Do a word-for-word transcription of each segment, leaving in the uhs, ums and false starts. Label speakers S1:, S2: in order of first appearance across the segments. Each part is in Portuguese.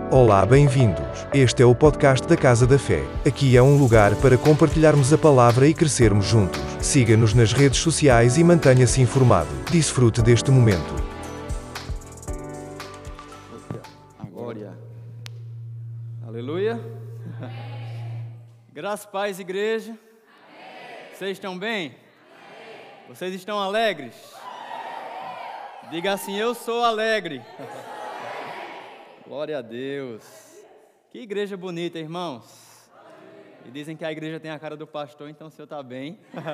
S1: Olá, bem-vindos. Este é o podcast da Casa da Fé. Aqui é um lugar para compartilharmos a palavra e crescermos juntos. Siga-nos nas redes sociais e mantenha-se informado. Desfrute deste momento.
S2: Glória. Aleluia. Graças, paz, igreja. Amém. Vocês estão bem? Amém. Vocês estão alegres? Amém. Diga assim: eu sou alegre. Glória a Deus. Que igreja bonita, irmãos. E dizem que a igreja tem a cara do pastor, então o senhor está bem.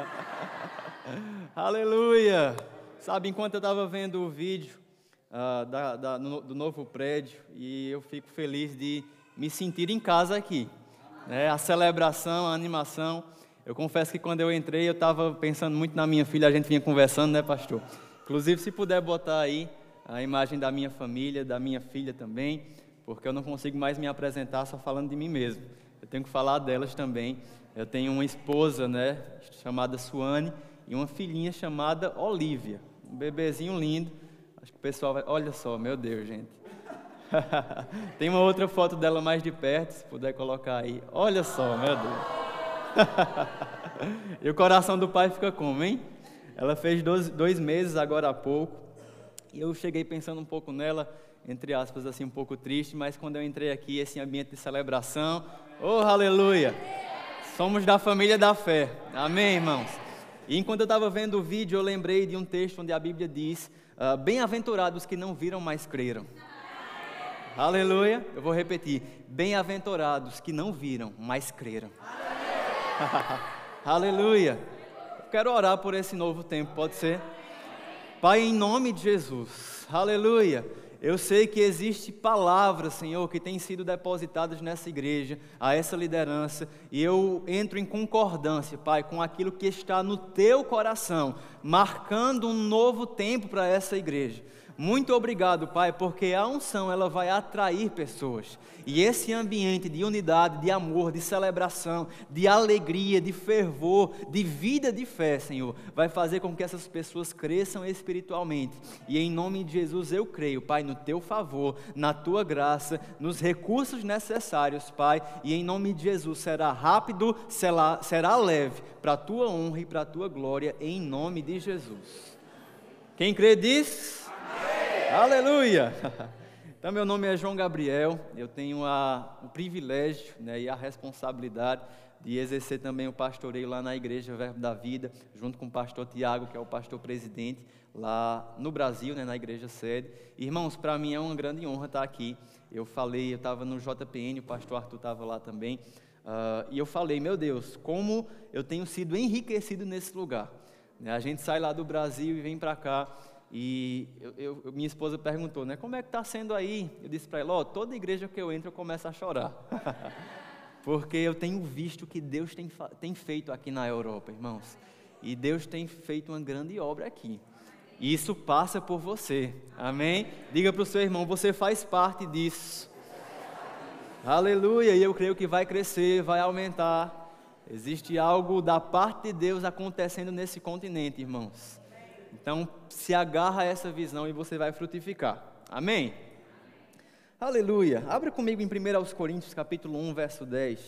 S2: Aleluia. Sabe, enquanto eu estava vendo o vídeo uh, da, da, no, do novo prédio, e eu fico feliz de me sentir em casa aqui. Né? A celebração, a animação. Eu confesso que quando eu entrei, eu estava pensando muito na minha filha, a gente vinha conversando, né, pastor? Inclusive, se puder botar aí a imagem da minha família, da minha filha também, porque eu não consigo mais me apresentar só falando de mim mesmo. Eu tenho que falar delas também. Eu tenho uma esposa, né, chamada Suane, e uma filhinha chamada Olivia. Um bebezinho lindo. Acho que o pessoal vai... Olha só, meu Deus, gente. Tem uma outra foto dela mais de perto, se puder colocar aí. Olha só, meu Deus. E o coração do pai fica como, hein? Ela fez dois, dois meses agora há pouco. E eu cheguei pensando um pouco nela, entre aspas, assim, um pouco triste, mas quando eu entrei aqui, esse ambiente de celebração, oh, aleluia, somos da família da fé, amém, irmãos? E enquanto eu estava vendo o vídeo, eu lembrei de um texto onde a Bíblia diz, uh, bem-aventurados que não viram, mas creram. Aleluia, eu vou repetir, bem-aventurados que não viram, mas creram. Aleluia, eu quero orar por esse novo tempo, pode ser? Pai, em nome de Jesus, aleluia, eu sei que existe palavras, Senhor, que têm sido depositadas nessa igreja, a essa liderança, e eu entro em concordância, Pai, com aquilo que está no Teu coração, marcando um novo tempo para essa igreja. Muito obrigado, Pai, porque a unção, ela vai atrair pessoas, e esse ambiente de unidade, de amor, de celebração, de alegria, de fervor, de vida de fé, Senhor, vai fazer com que essas pessoas cresçam espiritualmente, e em nome de Jesus eu creio, Pai, no Teu favor, na Tua graça, nos recursos necessários, Pai, e em nome de Jesus será rápido, será, será leve, para a Tua honra e para a Tua glória, em nome de Jesus. Quem crê diz... Aleluia! Então, meu nome é João Gabriel, eu tenho a, o privilégio, né, e a responsabilidade de exercer também o pastoreio lá na Igreja Verbo da Vida, junto com o pastor Tiago, que é o pastor presidente lá no Brasil, né, na igreja sede. Irmãos, para mim é uma grande honra estar aqui. Eu falei, eu estava no J P N, o pastor Arthur estava lá também, uh, e eu falei, meu Deus, como eu tenho sido enriquecido nesse lugar. A gente sai lá do Brasil e vem para cá. E eu, eu, minha esposa perguntou, né, como é que está sendo aí? Eu disse para ela, ó, toda igreja que eu entro eu começo a chorar. Porque eu tenho visto o que Deus tem, tem feito aqui na Europa, irmãos. E Deus tem feito uma grande obra aqui. E isso passa por você, amém? Diga para o seu irmão, você faz parte disso. Aleluia, e eu creio que vai crescer, vai aumentar. Existe algo da parte de Deus acontecendo nesse continente, irmãos. Então, se agarra a essa visão e você vai frutificar. Amém? Aleluia. Abra comigo em primeira Coríntios, capítulo um, verso dez.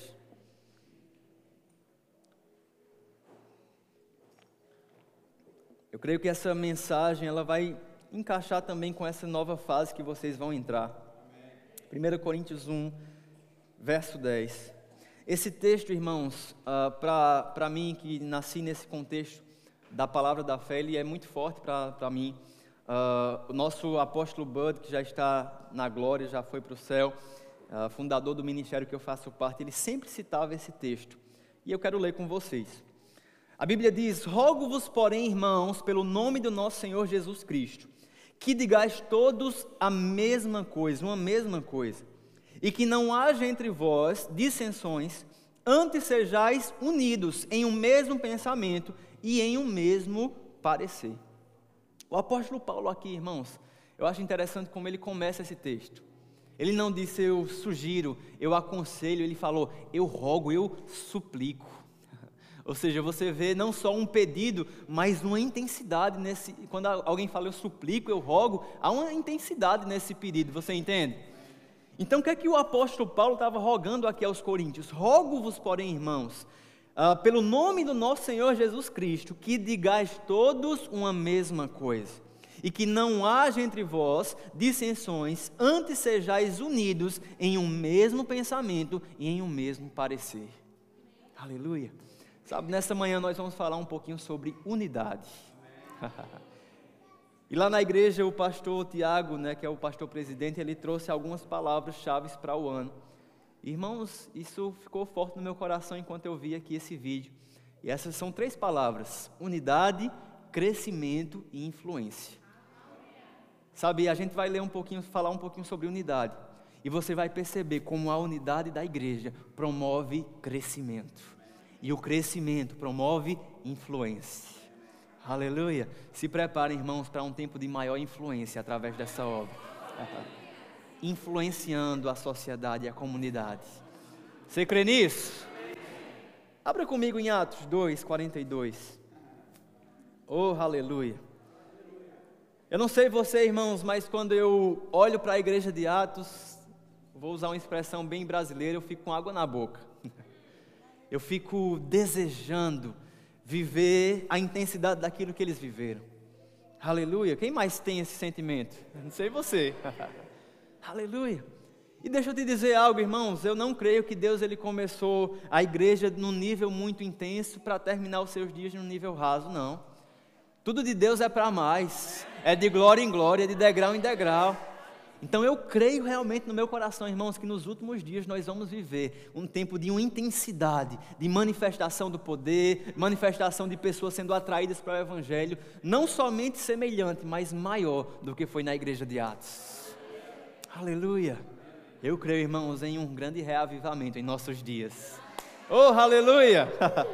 S2: Eu creio que essa mensagem ela vai encaixar também com essa nova fase que vocês vão entrar. primeira Coríntios um, verso dez. Esse texto, irmãos, uh, para mim que nasci nesse contexto da palavra da fé, ele é muito forte para mim. Uh, o nosso apóstolo Bud, que já está na glória, já foi para o céu, uh, fundador do ministério que eu faço parte, ele sempre citava esse texto. E eu quero ler com vocês. A Bíblia diz, rogo-vos, porém, irmãos, pelo nome do nosso Senhor Jesus Cristo, que digais todos a mesma coisa, uma mesma coisa, e que não haja entre vós dissensões, antes sejais unidos em um mesmo pensamento e em um mesmo parecer. O apóstolo Paulo aqui, irmãos, eu acho interessante como ele começa esse texto. Ele não disse eu sugiro, eu aconselho, ele falou eu rogo, eu suplico. Ou seja, você vê não só um pedido, mas uma intensidade nesse, quando alguém fala eu suplico, eu rogo, há uma intensidade nesse pedido, você entende? Então o que é que o apóstolo Paulo estava rogando aqui aos coríntios? Rogo-vos, porém, irmãos, uh, pelo nome do nosso Senhor Jesus Cristo, que digais todos uma mesma coisa, e que não haja entre vós dissensões, antes sejais unidos em um mesmo pensamento e em um mesmo parecer. Aleluia. Sabe, nessa manhã nós vamos falar um pouquinho sobre unidade. E lá na igreja o pastor Tiago, né, que é o pastor presidente, ele trouxe algumas palavras-chave para o ano. Irmãos, isso ficou forte no meu coração enquanto eu vi aqui esse vídeo. E essas são três palavras: unidade, crescimento e influência. Sabe, a gente vai ler um pouquinho, falar um pouquinho sobre unidade. E você vai perceber como a unidade da igreja promove crescimento. E o crescimento promove influência. Aleluia. Se preparem, irmãos, para um tempo de maior influência através dessa obra. Influenciando a sociedade e a comunidade. Você crê nisso? Abra comigo em Atos dois, quarenta e dois. Oh, aleluia. Eu não sei você, irmãos, mas quando eu olho para a igreja de Atos, vou usar uma expressão bem brasileira, eu fico com água na boca. Eu fico desejando viver a intensidade daquilo que eles viveram. Aleluia. Quem mais tem esse sentimento? Eu não sei você. Aleluia. E deixa eu te dizer algo, irmãos, eu não creio que Deus ele começou a igreja num nível muito intenso para terminar os seus dias num nível raso, não. Tudo de Deus é para mais, é de glória em glória, de degrau em degrau. Então eu creio realmente no meu coração, irmãos, que nos últimos dias nós vamos viver um tempo de uma intensidade, de manifestação do poder, manifestação de pessoas sendo atraídas para o Evangelho, não somente semelhante, mas maior do que foi na igreja de Atos. Aleluia! Eu creio, irmãos, em um grande reavivamento em nossos dias. Oh, aleluia!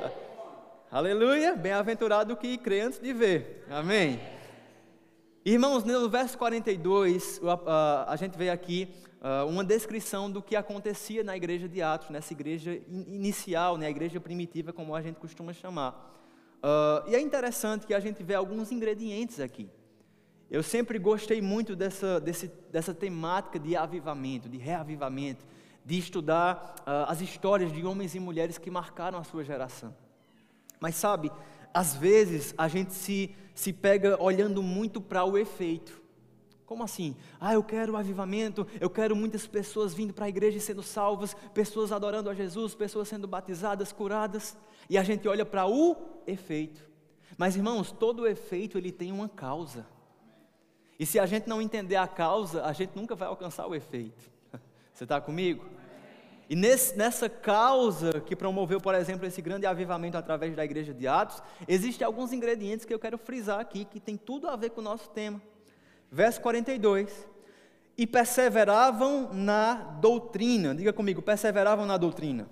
S2: Aleluia! Bem-aventurado o que crê antes de ver. Amém? Irmãos, no verso quarenta e dois, a, a gente vê aqui uh, uma descrição do que acontecia na igreja de Atos, nessa igreja inicial, né, a igreja primitiva, como a gente costuma chamar. Uh, e é interessante que a gente vê alguns ingredientes aqui. Eu sempre gostei muito dessa, desse, dessa temática de avivamento, de reavivamento, de estudar uh, as histórias de homens e mulheres que marcaram a sua geração. Mas sabe, às vezes a gente se, se pega olhando muito para o efeito. Como assim? Ah, eu quero avivamento, eu quero muitas pessoas vindo para a igreja e sendo salvas, pessoas adorando a Jesus, pessoas sendo batizadas, curadas, e a gente olha para o efeito. Mas irmãos, todo efeito ele tem uma causa. E se a gente não entender a causa, a gente nunca vai alcançar o efeito. Você está comigo? E nesse, nessa causa que promoveu, por exemplo, esse grande avivamento através da igreja de Atos, existem alguns ingredientes que eu quero frisar aqui, que tem tudo a ver com o nosso tema. Verso quarenta e dois. E perseveravam na doutrina. Diga comigo, perseveravam na doutrina.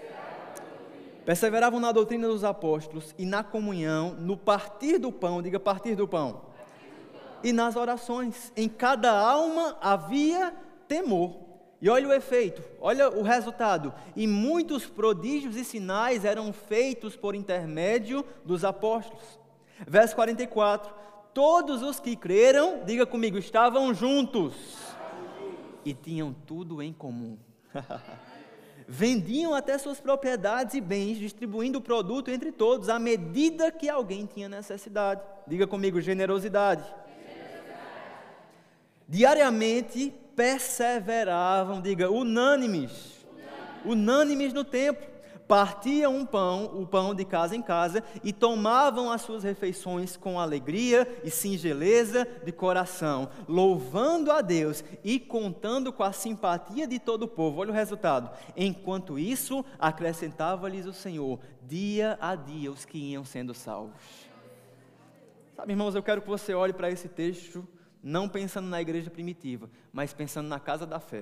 S2: Perseveravam na doutrina dos apóstolos e na comunhão, no partir do pão. Diga, partir do pão. E nas orações. Em cada alma havia temor. E olha o efeito, olha o resultado. E muitos prodígios e sinais eram feitos por intermédio dos apóstolos. Verso quarenta e quatro. Todos os que creram, diga comigo, estavam juntos. E tinham tudo em comum. Vendiam até suas propriedades e bens, distribuindo o produto entre todos, à medida que alguém tinha necessidade. Diga comigo, generosidade. generosidade. Diariamente perseveravam, diga, unânimes, unânimes, unânimes no templo, partiam um pão, o pão de casa em casa, e tomavam as suas refeições com alegria e singeleza de coração, louvando a Deus e contando com a simpatia de todo o povo. Olha o resultado. Enquanto isso, acrescentava-lhes o Senhor, dia a dia, os que iam sendo salvos. Sabe, irmãos, eu quero que você olhe para esse texto, não pensando na igreja primitiva, mas pensando na casa da fé.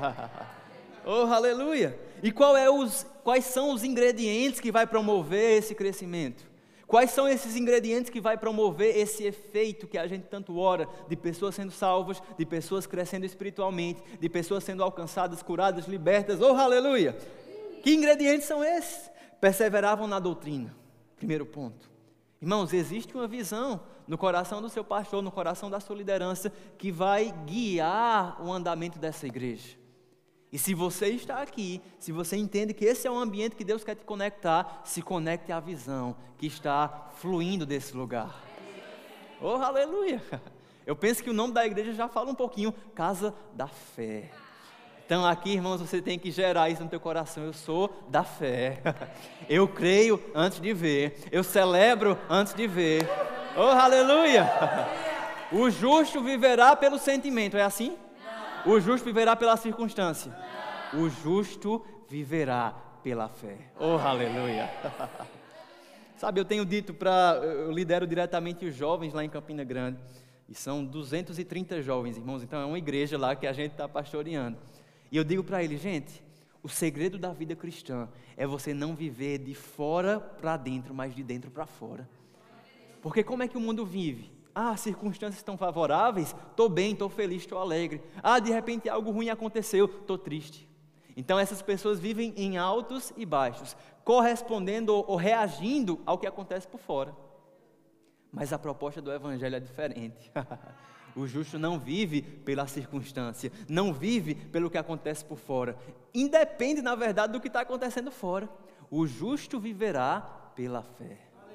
S2: Oh, aleluia! E qual é os, quais são os ingredientes que vai promover esse crescimento? Quais são esses ingredientes que vai promover esse efeito que a gente tanto ora, de pessoas sendo salvas, de pessoas crescendo espiritualmente, de pessoas sendo alcançadas, curadas, libertas? Oh, aleluia! Que ingredientes são esses? Perseveravam na doutrina. Primeiro ponto. Irmãos, existe uma visão no coração do seu pastor, no coração da sua liderança, que vai guiar o andamento dessa igreja. E se você está aqui, se você entende que esse é um ambiente que Deus quer te conectar, se conecte à visão que está fluindo desse lugar. Oh, aleluia! Eu penso que o nome da igreja já fala um pouquinho, Casa da Fé. Então aqui, irmãos, você tem que gerar isso no teu coração. Eu sou da fé. Eu creio antes de ver. Eu celebro antes de ver. Oh, aleluia! O justo viverá pelo sentimento, é assim? O justo viverá pela circunstância. O justo viverá pela fé. Oh, aleluia! Sabe, eu tenho dito para... Eu lidero diretamente os jovens lá em Campina Grande. E são duzentos e trinta jovens, irmãos. Então é uma igreja lá que a gente está pastoreando. E eu digo para eles, gente, o segredo da vida cristã é você não viver de fora para dentro, mas de dentro para fora. Porque como é que o mundo vive? Ah, circunstâncias estão favoráveis, estou bem, estou feliz, estou alegre. Ah, de repente algo ruim aconteceu, estou triste. Então essas pessoas vivem em altos e baixos, correspondendo ou reagindo ao que acontece por fora. Mas a proposta do Evangelho é diferente. O justo não vive pela circunstância, não vive pelo que acontece por fora. Independe, na verdade, do que está acontecendo fora. O justo viverá pela fé.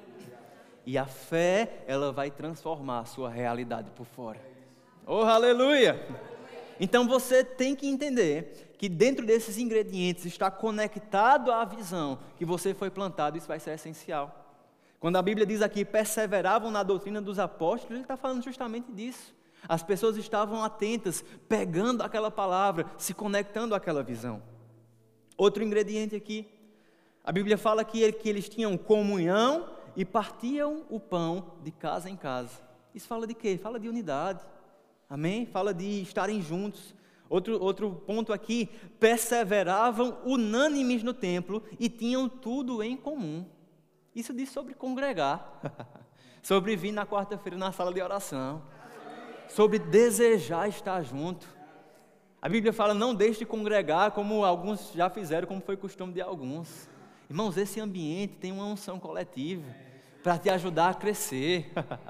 S2: E a fé, ela vai transformar a sua realidade por fora. Oh, aleluia! Então você tem que entender que dentro desses ingredientes está conectado à visão que você foi plantado, isso vai ser essencial. Quando a Bíblia diz aqui, perseveravam na doutrina dos apóstolos, ele está falando justamente disso. As pessoas estavam atentas, pegando aquela palavra, se conectando àquela visão. Outro ingrediente aqui, a Bíblia fala que, que eles tinham comunhão e partiam o pão de casa em casa. Isso fala de quê? Fala de unidade, amém? Fala de estarem juntos. Outro, outro ponto aqui, perseveravam unânimes no templo e tinham tudo em comum. Isso diz sobre congregar, sobre vir na quarta-feira na sala de oração, sobre desejar estar junto. A Bíblia fala, não deixe de congregar como alguns já fizeram, como foi costume de alguns. Irmãos, esse ambiente tem uma unção coletiva para te ajudar a crescer.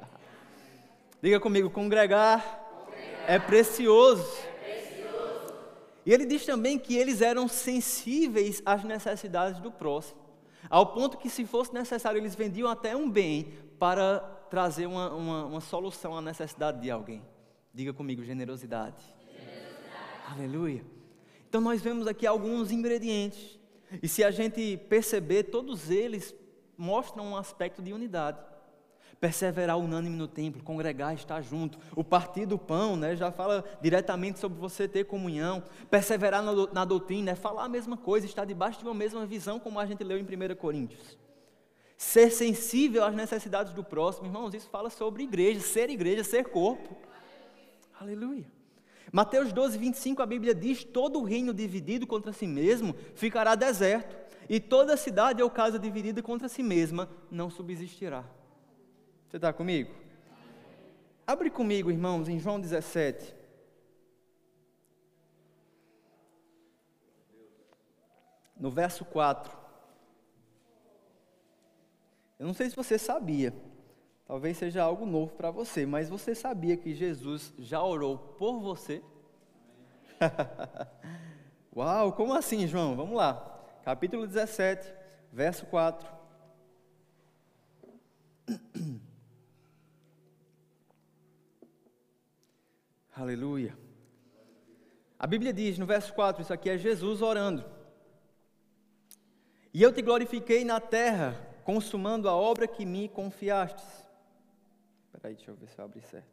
S2: Diga comigo, congregar, congregar é, precioso. é precioso. E ele diz também que eles eram sensíveis às necessidades do próximo, ao ponto que, se fosse necessário, eles vendiam até um bem para trazer uma, uma, uma solução à necessidade de alguém. Diga comigo, generosidade. generosidade. Aleluia. Então nós vemos aqui alguns ingredientes, e se a gente perceber, todos eles mostram um aspecto de unidade. Perseverar unânime no templo, congregar, estar junto. O partir do pão, né, já fala diretamente sobre você ter comunhão. Perseverar na, na doutrina é falar a mesma coisa, estar debaixo de uma mesma visão, como a gente leu em primeira Coríntios. Ser sensível às necessidades do próximo, irmãos, isso fala sobre igreja, ser igreja, ser corpo. Aleluia. Mateus doze, vinte e cinco, a Bíblia diz, todo reino dividido contra si mesmo ficará deserto, e toda cidade ou casa dividida contra si mesma não subsistirá. Você está comigo? Abre comigo, irmãos, em João dezessete. No verso quatro. Eu não sei se você sabia, talvez seja algo novo para você, mas você sabia que Jesus já orou por você? Uau, como assim, João? Vamos lá. Capítulo dezessete, verso quatro. Aleluia. A Bíblia diz no verso quatro, isso aqui é Jesus orando. E eu te glorifiquei na terra, consumando a obra que me confiastes. Espera aí, deixa eu ver se eu abri certo.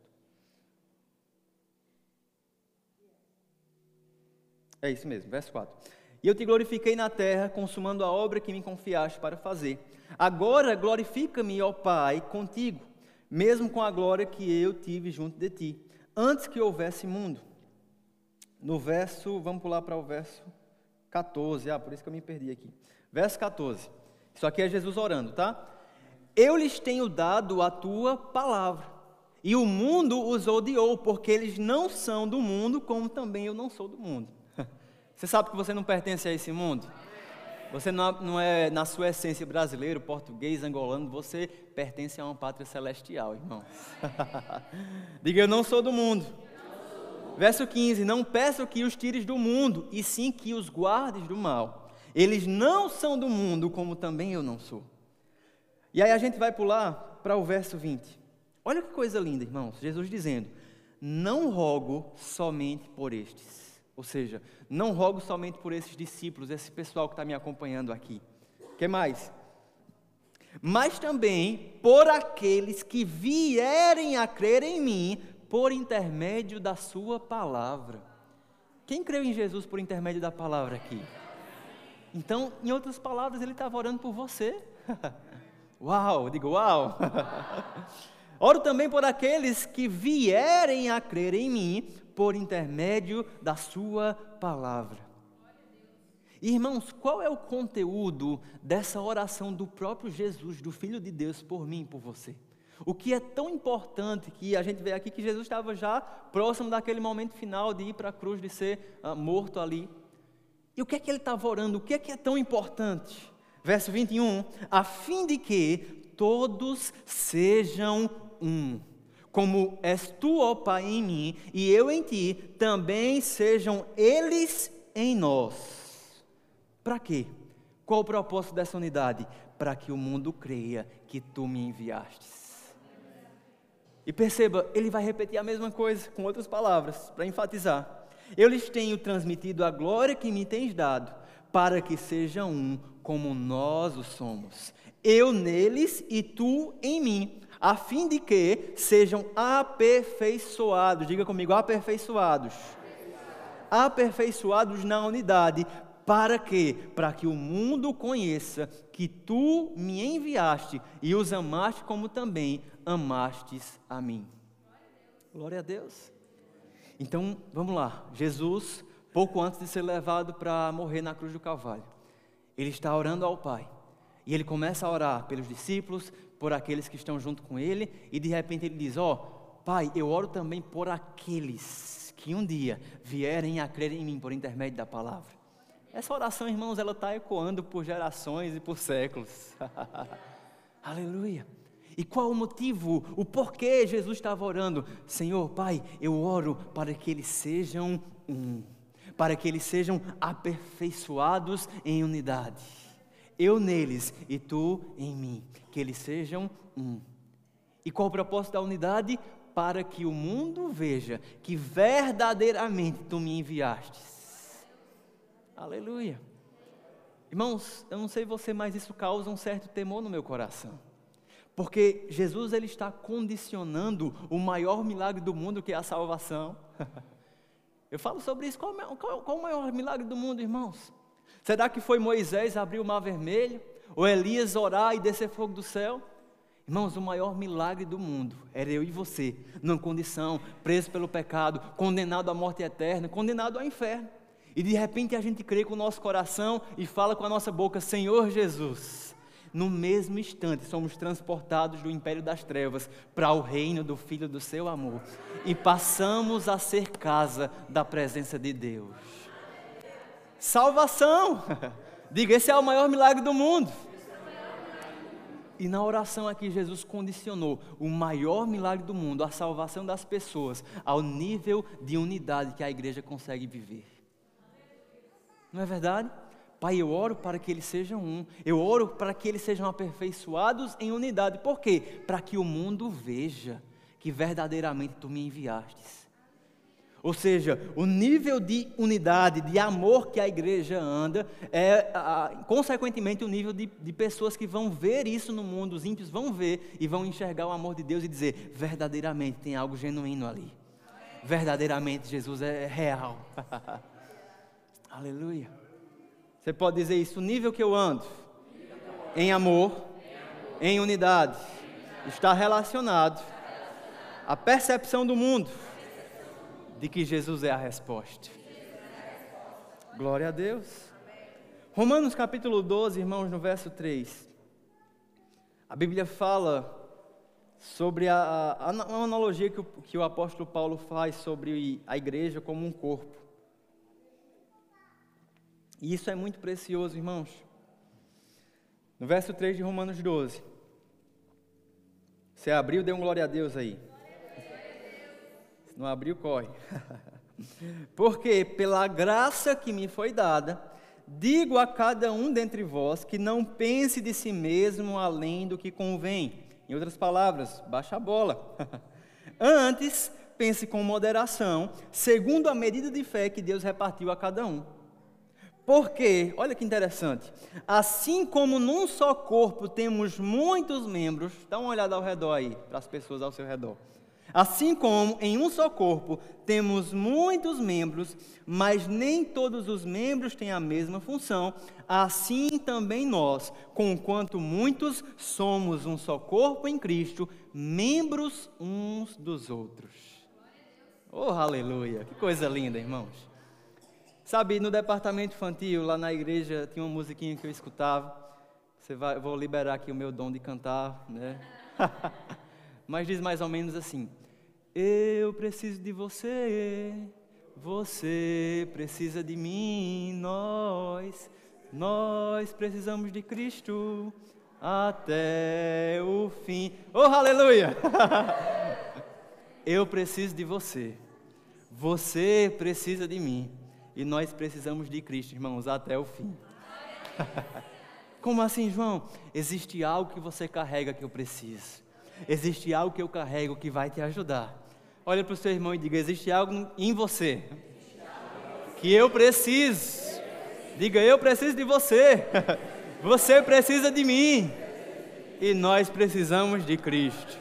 S2: É isso mesmo, verso quatro. E eu te glorifiquei na terra, consumando a obra que me confiaste para fazer. Agora glorifica-me, ó Pai, contigo, mesmo com a glória que eu tive junto de ti, antes que houvesse mundo. No verso, vamos pular para o verso catorze, ah, por isso que eu me perdi aqui. Verso catorze, isso aqui é Jesus orando, tá? Eu lhes tenho dado a tua palavra, e o mundo os odiou, porque eles não são do mundo, como também eu não sou do mundo. Você sabe que você não pertence a esse mundo? Você não é, na sua essência, brasileiro, português, angolano, você pertence a uma pátria celestial, irmãos. Diga, eu não sou do mundo, Verso quinze, não peço que os tires do mundo, e sim que os guardes do mal. Eles não são do mundo, como também eu não sou. E aí a gente vai pular para o verso vinte. Olha que coisa linda, irmãos. Jesus dizendo, não rogo somente por estes. Ou seja, não rogo somente por esses discípulos, esse pessoal que está me acompanhando aqui. O que mais? Mas também por aqueles que vierem a crer em mim, por intermédio da sua palavra. Quem creu em Jesus por intermédio da palavra aqui? Então, em outras palavras, ele estava orando por você. Uau, digo uau. Oro também por aqueles que vierem a crer em mim, por intermédio da sua palavra. Irmãos, qual é o conteúdo dessa oração do próprio Jesus, do Filho de Deus, por mim e por você? O que é tão importante que a gente vê aqui que Jesus estava já próximo daquele momento final de ir para a cruz, de ser uh, morto ali. E o que é que ele estava orando? O que é que é tão importante? Verso vinte e um, a fim de que todos sejam um, como és tu, ó Pai, em mim, e eu em ti, também sejam eles em nós. Para quê? Qual o propósito dessa unidade? Para que o mundo creia que tu me enviastes. E perceba, ele vai repetir a mesma coisa, com outras palavras, para enfatizar. Eu lhes tenho transmitido a glória que me tens dado, para que sejam um, como nós o somos. Eu neles e tu em mim, a fim de que sejam aperfeiçoados. Diga comigo, aperfeiçoados. Aperfeiçoados na unidade. Para quê? Para que o mundo conheça que tu me enviaste e os amaste como também amastes a mim. Glória a Deus. Então, vamos lá. Jesus, pouco antes de ser levado para morrer na cruz do Calvário, ele está orando ao Pai. E ele começa a orar pelos discípulos, por aqueles que estão junto com ele, e de repente ele diz, ó, oh, Pai, eu oro também por aqueles que um dia vierem a crer em mim por intermédio da palavra. Essa oração, irmãos, ela está ecoando por gerações e por séculos. Aleluia. E qual o motivo, o porquê Jesus estava orando? Senhor, Pai, eu oro para que eles sejam um, para que eles sejam aperfeiçoados em unidade. Eu neles e tu em mim, que eles sejam um. E qual o propósito da unidade? Para que o mundo veja que verdadeiramente tu me enviastes. Aleluia. Irmãos, eu não sei você, mas isso causa um certo temor no meu coração. Porque Jesus ele está condicionando o maior milagre do mundo, que é a salvação. Eu falo sobre isso. Qual, qual, qual o maior milagre do mundo, irmãos? Será que foi Moisés abrir o mar vermelho? Ou Elias orar e descer fogo do céu? Irmãos, o maior milagre do mundo era eu e você, numa condição, preso pelo pecado, condenado à morte eterna, condenado ao inferno. E de repente a gente crê com o nosso coração e fala com a nossa boca, Senhor Jesus. No mesmo instante somos transportados do império das trevas para o reino do Filho do seu amor. E passamos a ser casa da presença de Deus. Salvação! Diga, esse é o maior milagre do mundo. E na oração aqui Jesus condicionou o maior milagre do mundo, a salvação das pessoas, ao nível de unidade que a igreja consegue viver. Não é verdade? Pai, eu oro para que eles sejam um. Eu oro para que eles sejam aperfeiçoados em unidade. Por quê? Para que o mundo veja que verdadeiramente tu me enviastes. Ou seja, o nível de unidade, de amor que a igreja anda, é, a, consequentemente, o nível de, de pessoas que vão ver isso no mundo, os ímpios vão ver e vão enxergar o amor de Deus e dizer, verdadeiramente tem algo genuíno ali. Verdadeiramente Jesus é real. Aleluia. Você pode dizer isso, o nível que eu ando, em amor, em unidade, está relacionado à percepção do mundo de que Jesus é a resposta. Glória a Deus. Romanos capítulo doze, irmãos, no verso três. A Bíblia fala sobre a, a, a analogia que o, que o apóstolo Paulo faz sobre a igreja como um corpo. E isso é muito precioso, irmãos. No verso três de Romanos doze. Você abriu, dê um glória a Deus aí. Se não abriu, corre. Porque pela graça que me foi dada, digo a cada um dentre vós que não pense de si mesmo além do que convém. Em outras palavras, baixa a bola. Antes, pense com moderação, segundo a medida de fé que Deus repartiu a cada um. Porque, olha que interessante, assim como num só corpo temos muitos membros, dá uma olhada ao redor aí, para as pessoas ao seu redor. Assim como em um só corpo temos muitos membros, mas nem todos os membros têm a mesma função, assim também nós, conquanto muitos, somos um só corpo em Cristo, membros uns dos outros. Oh, aleluia! Que coisa linda, irmãos! Sabe, no departamento infantil, lá na igreja, tinha uma musiquinha que eu escutava. Você vai, vou liberar aqui o meu dom de cantar, né? Mas diz mais ou menos assim: eu preciso de você, você precisa de mim, nós, nós precisamos de Cristo até o fim. Oh, aleluia! Eu preciso de você, você precisa de mim. E nós precisamos de Cristo, irmãos, até o fim. Como assim, João? Existe algo que você carrega que eu preciso. Existe algo que eu carrego que vai te ajudar. Olha para o seu irmão e diga: existe algo em você que eu preciso. Diga: eu preciso de você. Você precisa de mim. E nós precisamos de Cristo.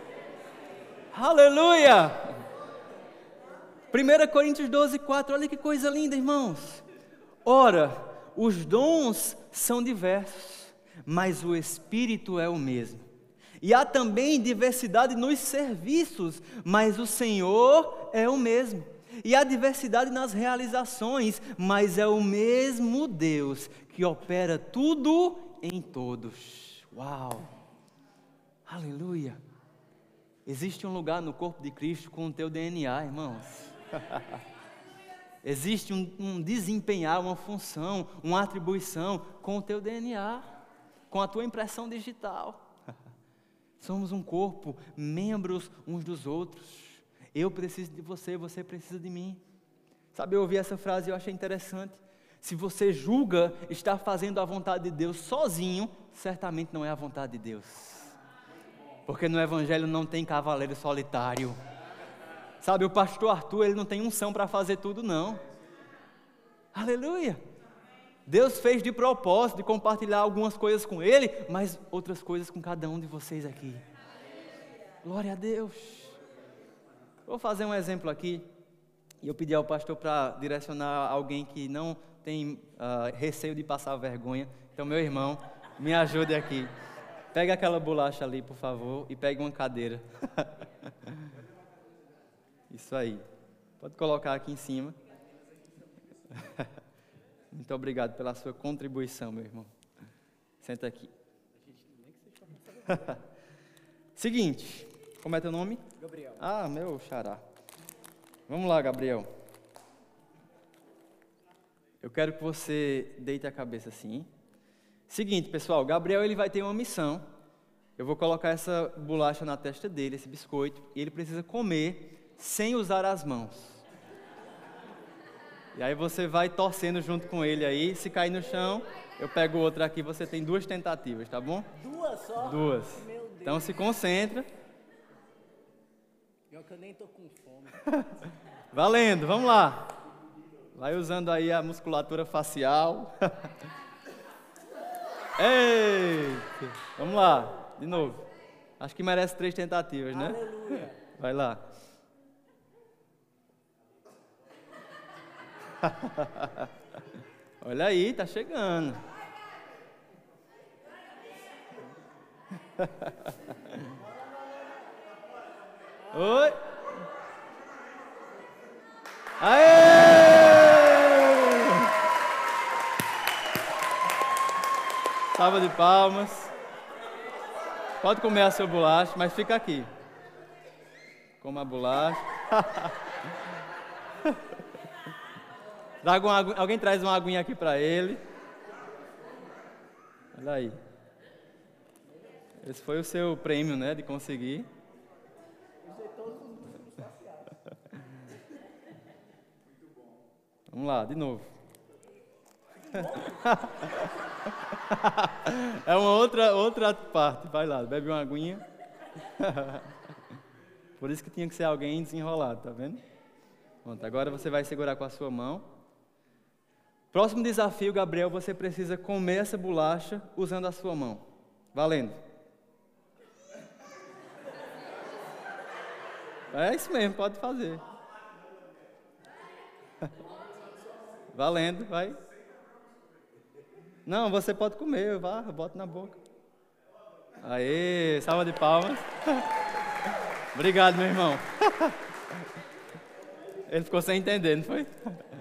S2: Aleluia! primeira Coríntios doze, quatro, olha que coisa linda, irmãos. Ora, os dons são diversos, mas o Espírito é o mesmo. E há também diversidade nos serviços, mas o Senhor é o mesmo. E há diversidade nas realizações, mas é o mesmo Deus que opera tudo em todos. Uau! Aleluia! Existe um lugar no corpo de Cristo com o teu D N A, irmãos. Existe um, um desempenhar, uma função, uma atribuição com o teu D N A, com a tua impressão digital. Somos um corpo, membros uns dos outros. Eu preciso de você, você precisa de mim. Sabe, eu ouvi essa frase e eu achei interessante. Se você julga estar fazendo a vontade de Deus sozinho, certamente não é a vontade de Deus. Porque no Evangelho não tem cavaleiro solitário. Sabe, o pastor Arthur, ele não tem unção para fazer tudo, não. Aleluia! Deus fez de propósito de compartilhar algumas coisas com ele, mas outras coisas com cada um de vocês aqui. Glória a Deus! Vou fazer um exemplo aqui, e eu pedi ao pastor para direcionar alguém que não tem uh, receio de passar vergonha. Então, meu irmão, me ajude aqui. Pega aquela bolacha ali, por favor, e pegue uma cadeira. Isso aí. Pode colocar aqui em cima. Muito obrigado pela sua contribuição, meu irmão. Senta aqui. Seguinte, como é teu nome?
S3: Gabriel.
S2: Ah, meu xará. Vamos lá, Gabriel. Eu quero que você deite a cabeça assim. Seguinte, pessoal, Gabriel ele vai ter uma missão. Eu vou colocar essa bolacha na testa dele, esse biscoito, e ele precisa comer sem usar as mãos. E aí você vai torcendo junto com ele aí. Se cair no chão, eu pego outra aqui. Você tem duas tentativas, tá bom?
S3: Duas só?
S2: Duas.
S3: Meu Deus.
S2: Então se concentra.
S3: Pior que eu nem tô com fome.
S2: Valendo, vamos lá. Vai usando aí a musculatura facial. Eita. Vamos lá, de novo. Acho que merece três tentativas, né?
S3: Aleluia.
S2: Vai lá. Olha aí, tá chegando. Oi. Aê! Salva de palmas. Pode comer a sua bolacha, mas fica aqui. Coma a bolacha. Traga uma agu... Alguém traz uma aguinha aqui para ele. Olha aí. Esse foi o seu prêmio, né, de conseguir. Vamos lá, de novo. É uma outra, outra parte. Vai lá, bebe uma aguinha. Por isso que tinha que ser alguém desenrolado, tá vendo? Pronto, agora você vai segurar com a sua mão. Próximo desafio, Gabriel, você precisa comer essa bolacha usando a sua mão. Valendo. É isso mesmo, pode fazer. Valendo, vai. Não, você pode comer, vá, bota na boca. Aê, salva de palmas. Obrigado, meu irmão. Ele ficou sem entender, não foi?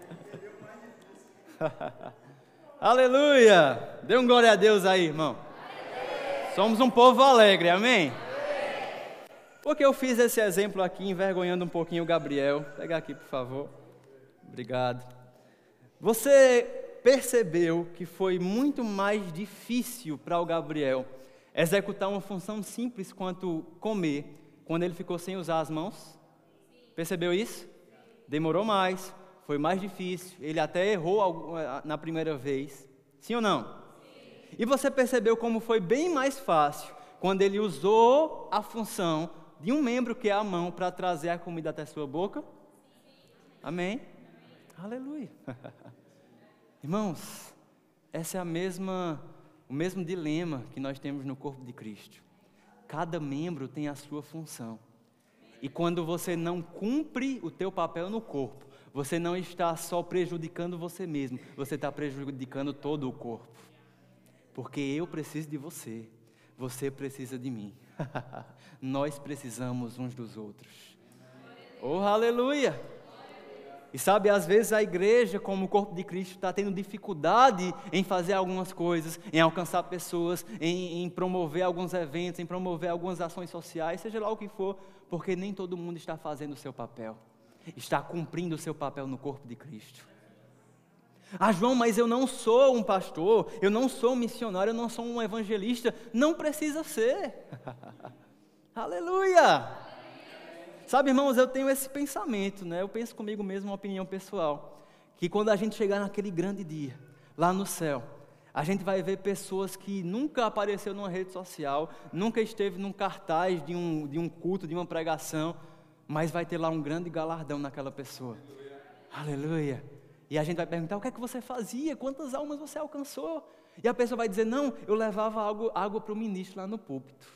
S2: Aleluia! Dê um glória a Deus aí, irmão. Somos um povo alegre, amém? Porque eu fiz esse exemplo aqui, envergonhando um pouquinho o Gabriel. Pega aqui, por favor. Obrigado. Você percebeu que foi muito mais difícil para o Gabriel executar uma função simples quanto comer, quando ele ficou sem usar as mãos? Percebeu isso? Demorou mais, foi mais difícil, ele até errou na primeira vez. Sim ou não? Sim. E você percebeu como foi bem mais fácil quando ele usou a função de um membro que é a mão para trazer a comida até a sua boca? Amém? Aleluia. Irmãos, essa é a mesma, o mesmo dilema que nós temos no corpo de Cristo. Cada membro tem a sua função. E quando você não cumpre o teu papel no corpo, você não está só prejudicando você mesmo, você está prejudicando todo o corpo. Porque eu preciso de você, você precisa de mim. Nós precisamos uns dos outros. Oh, aleluia! E sabe, às vezes a igreja, como o corpo de Cristo, está tendo dificuldade em fazer algumas coisas, em alcançar pessoas, em, em promover alguns eventos, em promover algumas ações sociais, seja lá o que for, porque nem todo mundo está fazendo o seu papel, está cumprindo o seu papel no corpo de Cristo. Ah, João, mas eu não sou um pastor, eu não sou um missionário, eu não sou um evangelista. Não precisa ser. Aleluia! Sabe, irmãos, eu tenho esse pensamento, né? Eu penso comigo mesmo, uma opinião pessoal, que quando a gente chegar naquele grande dia, lá no céu, a gente vai ver pessoas que nunca apareceu numa rede social, nunca esteve num cartaz de um, de um culto, de uma pregação, mas vai ter lá um grande galardão naquela pessoa. Aleluia! E a gente vai perguntar, o que é que você fazia? Quantas almas você alcançou? E a pessoa vai dizer, não, eu levava água, água para o ministro lá no púlpito.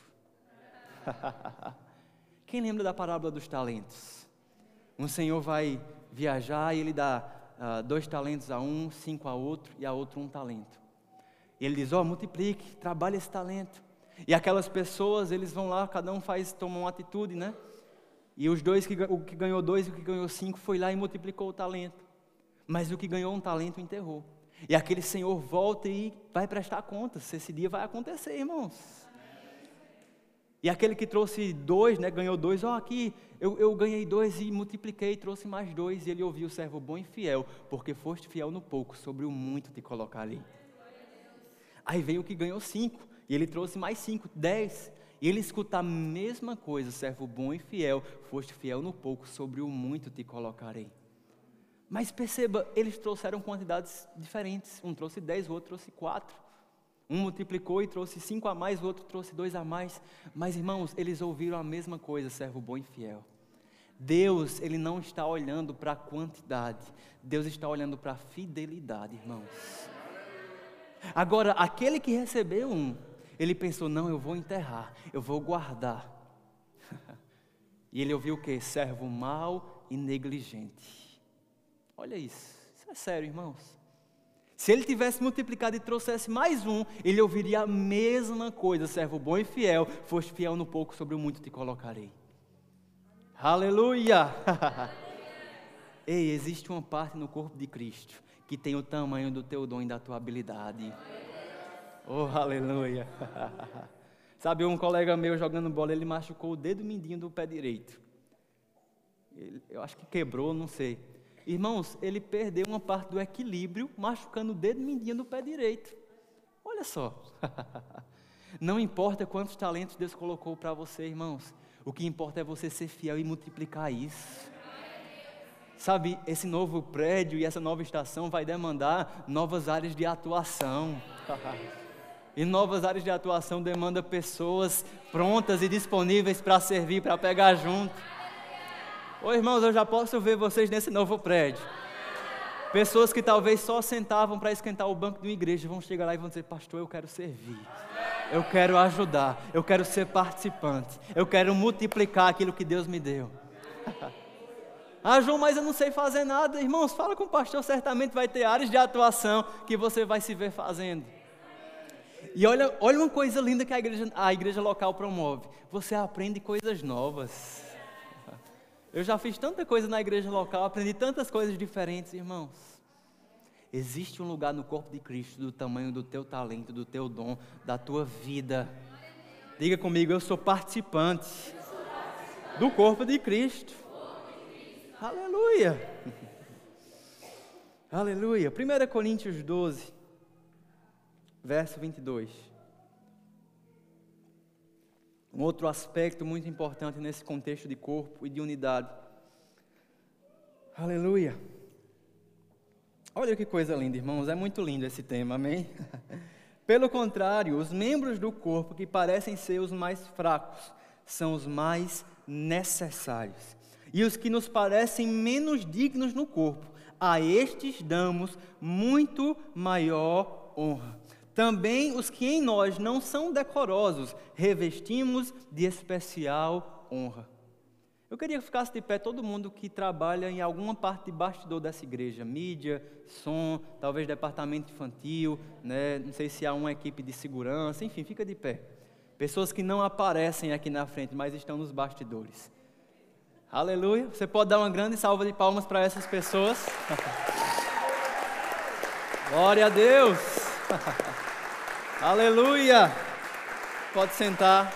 S2: Quem lembra da parábola dos talentos? Um senhor vai viajar e ele dá uh, dois talentos a um, cinco a outro e a outro um talento. E ele diz, ó, oh, multiplique, trabalhe esse talento. E aquelas pessoas, eles vão lá, cada um faz, toma uma atitude, né? E os dois, que, o que ganhou dois e o que ganhou cinco, foi lá e multiplicou o talento. Mas o que ganhou um talento enterrou. E aquele senhor volta e vai prestar contas, se esse dia vai acontecer, irmãos. E aquele que trouxe dois, né, ganhou dois, ó, oh, aqui, eu, eu ganhei dois e multipliquei, trouxe mais dois, e ele ouviu o servo bom e fiel, porque foste fiel no pouco, sobre o muito te colocarei. Aí veio o que ganhou cinco, e ele trouxe mais cinco, dez, e ele escuta a mesma coisa, servo bom e fiel, foste fiel no pouco, sobre o muito te colocarei. Mas perceba, eles trouxeram quantidades diferentes, um trouxe dez, o outro trouxe quatro. Um multiplicou e trouxe cinco a mais, o outro trouxe dois a mais. Mas, irmãos, eles ouviram a mesma coisa, servo bom e fiel. Deus, Ele não está olhando para a quantidade. Deus está olhando para a fidelidade, irmãos. Agora, aquele que recebeu um, ele pensou, não, eu vou enterrar, eu vou guardar. E ele ouviu o quê? Servo mau e negligente. Olha isso, isso é sério, irmãos. Se ele tivesse multiplicado e trouxesse mais um, ele ouviria a mesma coisa, servo bom e fiel, foste fiel no pouco, sobre o muito te colocarei. Aleluia! Ei, existe uma parte no corpo de Cristo que tem o tamanho do teu dom e da tua habilidade. Oh, aleluia! Sabe, um colega meu jogando bola, ele machucou o dedo mindinho do pé direito. Ele, eu acho que quebrou, não sei. Irmãos, ele perdeu uma parte do equilíbrio, machucando o dedo mindinho do pé direito. Olha só. Não importa quantos talentos Deus colocou para você, irmãos. O que importa é você ser fiel e multiplicar isso. Sabe, esse novo prédio e essa nova estação vai demandar novas áreas de atuação. E novas áreas de atuação demandam pessoas prontas e disponíveis para servir, para pegar junto. Ô irmãos, eu já posso ver vocês nesse novo prédio. Pessoas que talvez só sentavam para esquentar o banco de uma igreja vão chegar lá e vão dizer: pastor, eu quero servir, eu quero ajudar, eu quero ser participante, eu quero multiplicar aquilo que Deus me deu. Ah, João, mas eu não sei fazer nada. Irmãos, fala com o pastor, certamente vai ter áreas de atuação que você vai se ver fazendo. E olha, olha uma coisa linda que a igreja, a igreja local promove. Você aprende coisas novas. Eu já fiz tanta coisa na igreja local, aprendi tantas coisas diferentes, irmãos. Existe um lugar no corpo de Cristo do tamanho do teu talento, do teu dom, da tua vida. Diga comigo, eu sou participante do corpo de Cristo. Aleluia. Aleluia. primeira Coríntios doze, verso vinte e dois. Um outro aspecto muito importante nesse contexto de corpo e de unidade. Aleluia. Olha que coisa linda, irmãos, é muito lindo esse tema, amém? Pelo contrário, os membros do corpo que parecem ser os mais fracos são os mais necessários. E os que nos parecem menos dignos no corpo, a estes damos muito maior honra. Também os que em nós não são decorosos, revestimos de especial honra. Eu queria que ficasse de pé todo mundo que trabalha em alguma parte de bastidor dessa igreja, mídia, som, talvez departamento infantil, né? Não sei se há uma equipe de segurança, enfim, fica de pé. Pessoas que não aparecem aqui na frente, mas estão nos bastidores. Aleluia, você pode dar uma grande salva de palmas para essas pessoas. Glória a Deus. Aleluia. Pode sentar.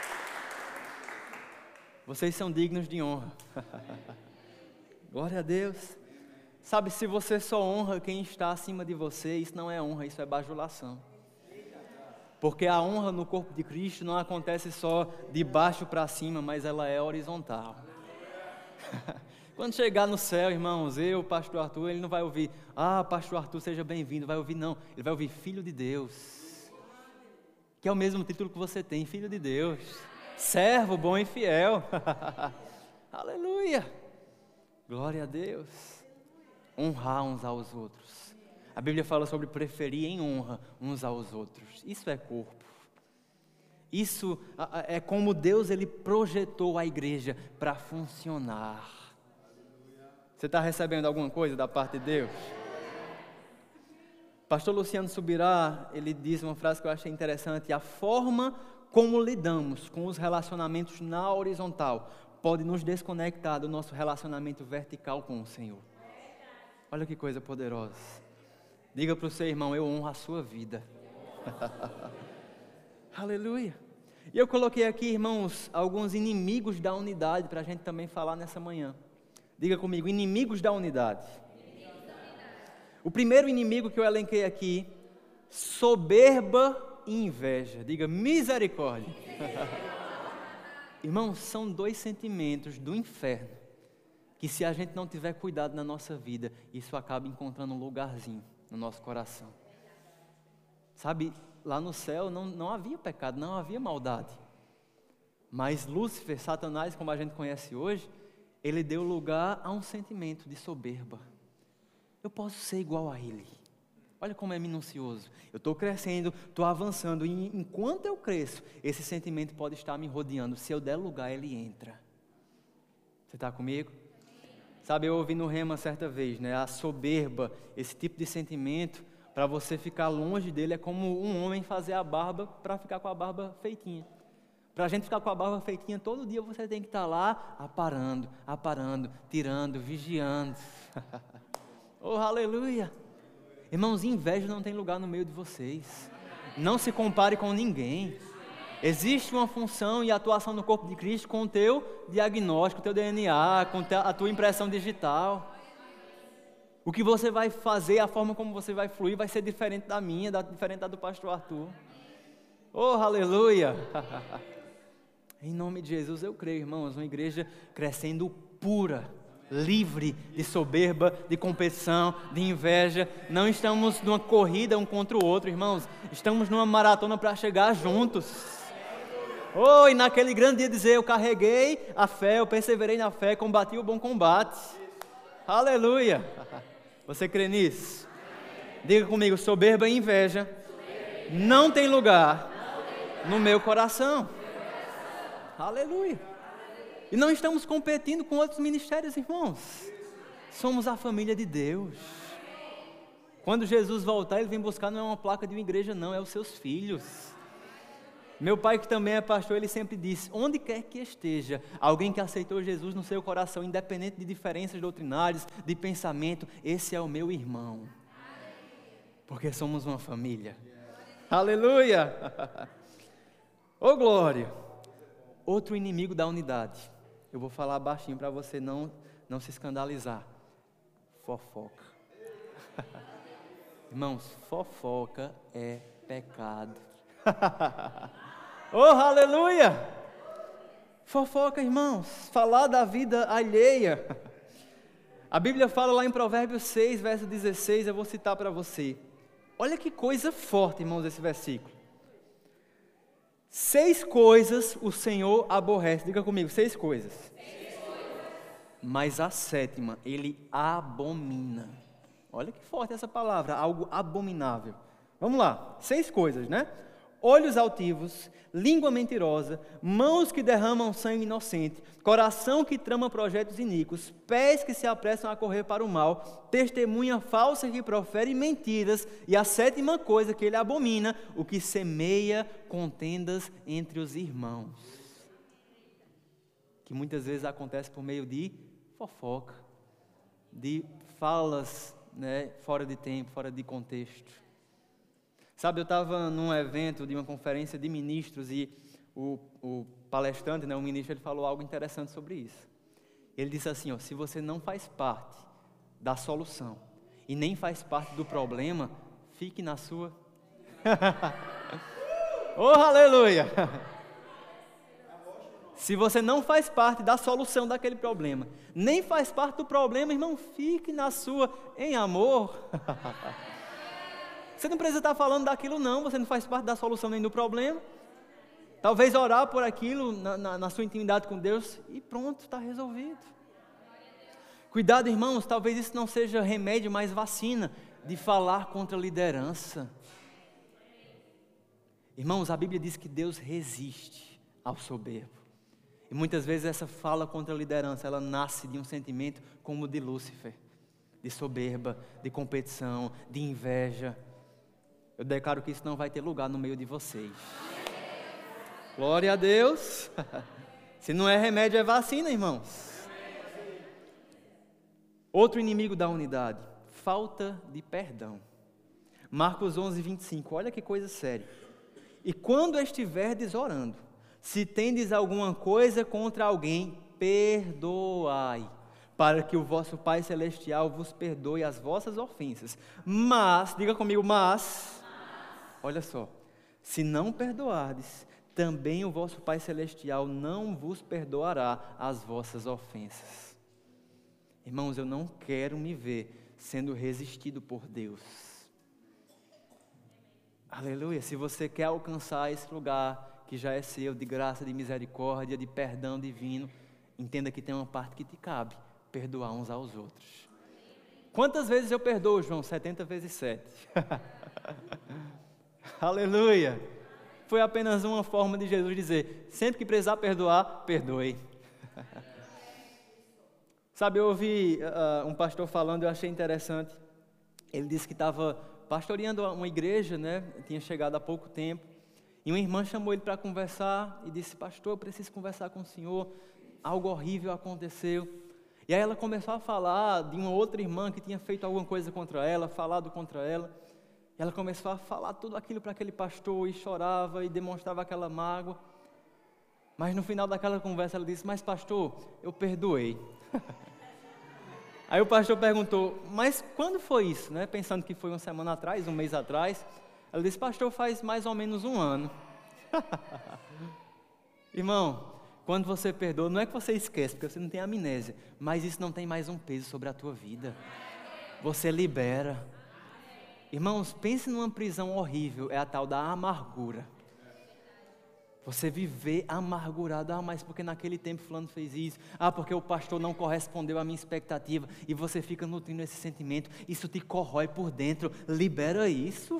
S2: Vocês são dignos de honra. Glória a Deus. Sabe, se você só honra quem está acima de você, isso não é honra, isso é bajulação. Porque a honra no corpo de Cristo não acontece só de baixo para cima, mas ela é horizontal. Quando chegar no céu, irmãos, eu, pastor Arthur, ele não vai ouvir: ah, pastor Arthur, seja bem-vindo. Vai ouvir, não, ele vai ouvir filho de Deus, que é o mesmo título que você tem, filho de Deus, servo bom e fiel. Aleluia, glória a Deus. Honrar uns aos outros. A Bíblia fala sobre preferir em honra uns aos outros. Isso é corpo. Isso é como Deus ele projetou a igreja para funcionar. Você está recebendo alguma coisa da parte de Deus? Pastor Luciano Subirá, ele diz uma frase que eu achei interessante: a forma como lidamos com os relacionamentos na horizontal pode nos desconectar do nosso relacionamento vertical com o Senhor. Olha que coisa poderosa. Diga para o seu irmão: eu honro a sua vida. Aleluia. E eu coloquei aqui, irmãos, alguns inimigos da unidade para a gente também falar nessa manhã. Diga comigo: inimigos da unidade. Inimigos da unidade. O primeiro inimigo que eu elenquei aqui: soberba e inveja. Diga misericórdia. Irmãos, são dois sentimentos do inferno que, se a gente não tiver cuidado na nossa vida, isso acaba encontrando um lugarzinho no nosso coração. Sabe, lá no céu não, não havia pecado, não havia maldade. Mas Lúcifer, Satanás, como a gente conhece hoje, ele deu lugar a um sentimento de soberba. Eu posso ser igual a ele. Olha como é minucioso. Eu estou crescendo, estou avançando, e enquanto eu cresço, esse sentimento pode estar me rodeando. Se eu der lugar, ele entra. Você está comigo? Sabe, eu ouvi no Rema certa vez, né? A soberba, esse tipo de sentimento, para você ficar longe dele, é como um homem fazer a barba para ficar com a barba feitinha. Para a gente ficar com a barba feitinha, todo dia você tem que estar lá aparando, aparando, tirando, vigiando. Oh, aleluia! Irmãos, inveja não tem lugar no meio de vocês. Não se compare com ninguém. Existe uma função e atuação no corpo de Cristo com o teu diagnóstico, o teu D N A, com a tua impressão digital. O que você vai fazer, a forma como você vai fluir, vai ser diferente da minha, da, diferente da do pastor Arthur. Oh, aleluia! Em nome de Jesus eu creio, irmãos, uma igreja crescendo pura, livre de soberba, de competição, de inveja. Não estamos numa corrida um contra o outro, irmãos. Estamos numa maratona para chegar juntos. Oh, e naquele grande dia dizer, eu carreguei a fé, eu perseverei na fé, combati o bom combate. Aleluia! Você crê nisso? Diga comigo, soberba e inveja não tem lugar no meu coração. Aleluia! E não estamos competindo com outros ministérios, irmãos. Somos a família de Deus. Quando Jesus voltar, Ele vem buscar não é uma placa de uma igreja não, é os seus filhos. Meu pai, que também é pastor, ele sempre disse, onde quer que esteja alguém que aceitou Jesus no seu coração, independente de diferenças doutrinárias, de pensamento, esse é o meu irmão. Porque somos uma família. Aleluia! Ô glória! Outro inimigo da unidade. Eu vou falar baixinho para você não, não se escandalizar. Fofoca. Irmãos, fofoca é pecado. Oh, aleluia! Fofoca, irmãos, falar da vida alheia. A Bíblia fala lá em Provérbios seis, verso dezesseis, eu vou citar para você. Olha que coisa forte, irmãos, esse versículo. Seis coisas o Senhor aborrece, diga comigo, seis coisas. Seis coisas. Mas a sétima, Ele abomina. Olha que forte essa palavra, algo abominável. Vamos lá, seis coisas, né? Olhos altivos, língua mentirosa, mãos que derramam sangue inocente, coração que trama projetos iníquos, pés que se apressam a correr para o mal, testemunha falsa que profere mentiras, e a sétima coisa que ele abomina, o que semeia contendas entre os irmãos. Que muitas vezes acontece por meio de fofoca, de falas, né, fora de tempo, fora de contexto. Sabe, eu estava num evento de uma conferência de ministros e o, o palestrante, né, o ministro, ele falou algo interessante sobre isso. Ele disse assim, ó, se você não faz parte da solução e nem faz parte do problema, fique na sua. Oh, aleluia! Se você não faz parte da solução daquele problema, nem faz parte do problema, irmão, fique na sua, em amor. Você não precisa estar falando daquilo não, você não faz parte da solução nem do problema. Talvez orar por aquilo na, na, na sua intimidade com Deus e pronto, está resolvido. Cuidado, irmãos, talvez isso não seja remédio, mas vacina de falar contra a liderança. Irmãos, a Bíblia diz que Deus resiste ao soberbo. E muitas vezes essa fala contra a liderança, ela nasce de um sentimento como o de Lúcifer, de soberba, de competição, de inveja. Eu declaro que isso não vai ter lugar no meio de vocês. Glória a Deus. Se não é remédio, é vacina, irmãos. Outro inimigo da unidade, falta de perdão. Marcos onze, vinte e cinco, olha que coisa séria. E quando estiverdes orando, se tendes alguma coisa contra alguém, perdoai, para que o vosso Pai Celestial vos perdoe as vossas ofensas. Mas, diga comigo, mas... Olha só, se não perdoardes, também o vosso Pai Celestial não vos perdoará as vossas ofensas. Irmãos, eu não quero me ver sendo resistido por Deus. Aleluia, se você quer alcançar esse lugar que já é seu, de graça, de misericórdia, de perdão divino, entenda que tem uma parte que te cabe, perdoar uns aos outros. Quantas vezes eu perdoo, João? setenta vezes sete. Aleluia! Foi apenas uma forma de Jesus dizer, sempre que precisar perdoar, perdoe. Sabe, eu ouvi uh, um pastor falando, eu achei interessante. Ele disse que estava pastoreando uma igreja, né? Tinha chegado há pouco tempo. E uma irmã chamou ele para conversar e disse, pastor, eu preciso conversar com o senhor. Algo horrível aconteceu. E aí ela começou a falar de uma outra irmã que tinha feito alguma coisa contra ela, falado contra ela. E ela começou a falar tudo aquilo para aquele pastor e chorava e demonstrava aquela mágoa. Mas no final daquela conversa ela disse, mas pastor, eu perdoei. Aí o pastor perguntou, mas quando foi isso? Né? Pensando que foi uma semana atrás, um mês atrás. Ela disse, pastor, faz mais ou menos um ano. Irmão, Quando você perdoa, não é que você esquece, porque você não tem amnésia, mas isso não tem mais um peso sobre a tua vida. Você libera. Irmãos, pense numa prisão horrível, é a tal da amargura. Você viver amargurado, ah, mas porque naquele tempo fulano fez isso, ah, porque o pastor não correspondeu à minha expectativa, e você fica nutrindo esse sentimento, isso te corrói por dentro, libera isso.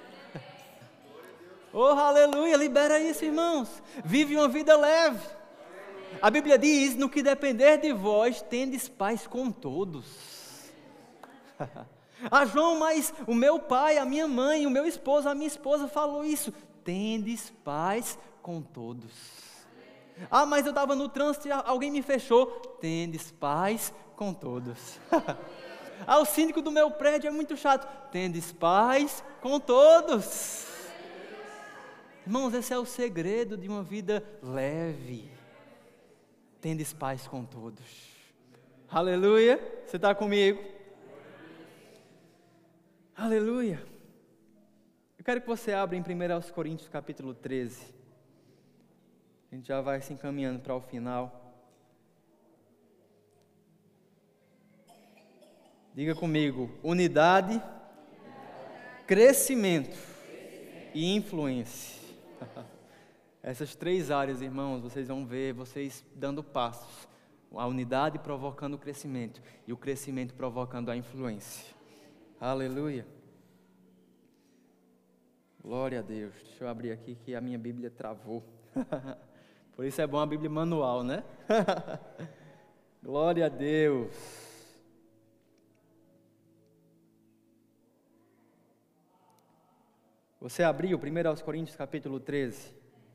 S2: Oh, aleluia, libera isso, irmãos, vive uma vida leve. A Bíblia diz, no que depender de vós, tendes paz com todos. Ah, João, mas o meu pai, a minha mãe, o meu esposo, a minha esposa falou isso, tendes paz com todos. Ah, mas eu estava no trânsito e alguém me fechou. Tendes paz com todos. Ah, o síndico do meu prédio é muito chato. Tendes paz com todos. Irmãos, esse é o segredo de uma vida leve. Tendes paz com todos. Aleluia. Você está comigo? Aleluia. Eu quero que você abra em primeira Coríntios capítulo treze. A gente já vai se encaminhando para o final. Diga comigo, unidade, unidade. Crescimento, crescimento e influência. Essas três áreas, irmãos, vocês vão ver, vocês dando passos. A unidade provocando o crescimento e o crescimento provocando a influência. Aleluia. Glória a Deus. Deixa eu abrir aqui que a minha Bíblia travou. Por isso é bom a Bíblia manual, né? Glória a Deus. Você abriu primeiro aos Coríntios capítulo treze.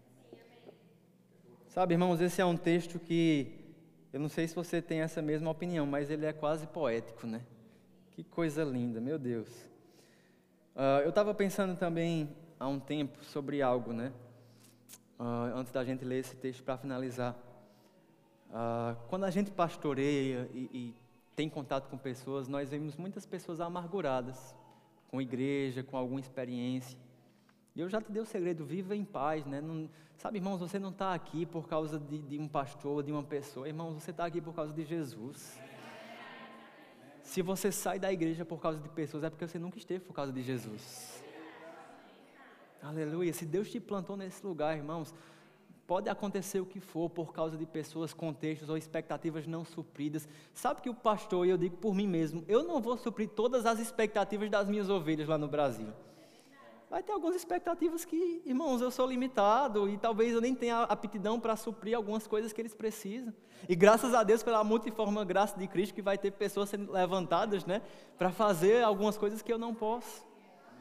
S2: Sabe, irmãos, esse é um texto que, eu não sei se você tem essa mesma opinião, mas ele é quase poético, né? Que coisa linda, meu Deus. Uh, eu estava pensando também há um tempo sobre algo, né? Uh, antes da gente ler esse texto para finalizar. Uh, quando a gente pastoreia e, e tem contato com pessoas, nós vemos muitas pessoas amarguradas, com igreja, com alguma experiência. E eu já te dei o segredo, viva em paz, né? Não, sabe, irmãos, você não está aqui por causa de, de um pastor, de uma pessoa, irmãos, você está aqui por causa de Jesus. Se você sai da igreja por causa de pessoas, é porque você nunca esteve por causa de Jesus. Aleluia, se Deus te plantou nesse lugar, irmãos, pode acontecer o que for por causa de pessoas, contextos ou expectativas não supridas. Sabe que o pastor, e eu digo por mim mesmo, eu não vou suprir todas as expectativas das minhas ovelhas lá no Brasil. Vai ter algumas expectativas que, irmãos, eu sou limitado e talvez eu nem tenha aptidão para suprir algumas coisas que eles precisam. E graças a Deus pela multiforme graça de Cristo que vai ter pessoas sendo levantadas, né, para fazer algumas coisas que eu não posso.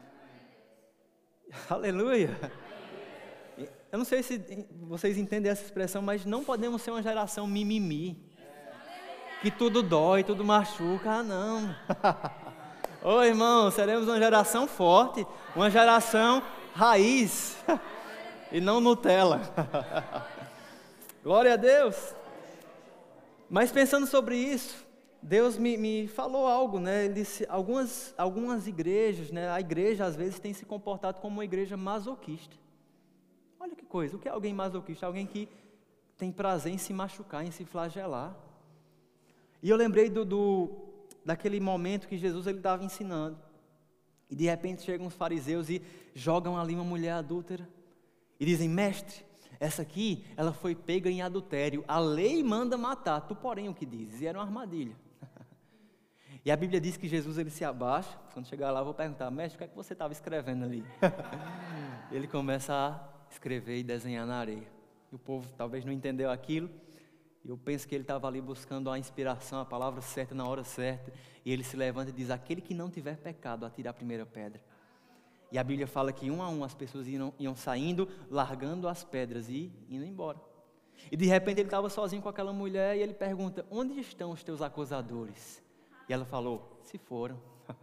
S2: Aleluia. Eu não sei se vocês entendem essa expressão, mas não podemos ser uma geração mimimi. Que tudo dói, tudo machuca. Ah, não. Ô, irmão, seremos uma geração forte, uma geração raiz e não Nutella. Glória a Deus. Mas pensando sobre isso, Deus me, me falou algo, né? Ele disse, algumas, algumas igrejas, né? A igreja às vezes tem se comportado como uma igreja masoquista. Olha que coisa, o que é alguém masoquista? Alguém que tem prazer em se machucar, em se flagelar. E eu lembrei do, do, daquele momento que Jesus estava ensinando. E de repente chegam os fariseus e jogam ali uma mulher adúltera. E dizem, mestre, essa aqui, ela foi pega em adultério. A lei manda matar, tu porém o que dizes? E era uma armadilha. E a Bíblia diz que Jesus ele se abaixa. Quando chegar lá eu vou perguntar, mestre, o que é que você estava escrevendo ali? Ele começa a escrever e desenhar na areia. E o povo talvez não entendeu aquilo. E eu penso que ele estava ali buscando a inspiração, a palavra certa na hora certa. E ele se levanta e diz, aquele que não tiver pecado, atire a primeira pedra. E a Bíblia fala que um a um as pessoas iam, iam saindo, largando as pedras e indo embora. E de repente ele estava sozinho com aquela mulher e ele pergunta, onde estão os teus acusadores? E ela falou, se foram.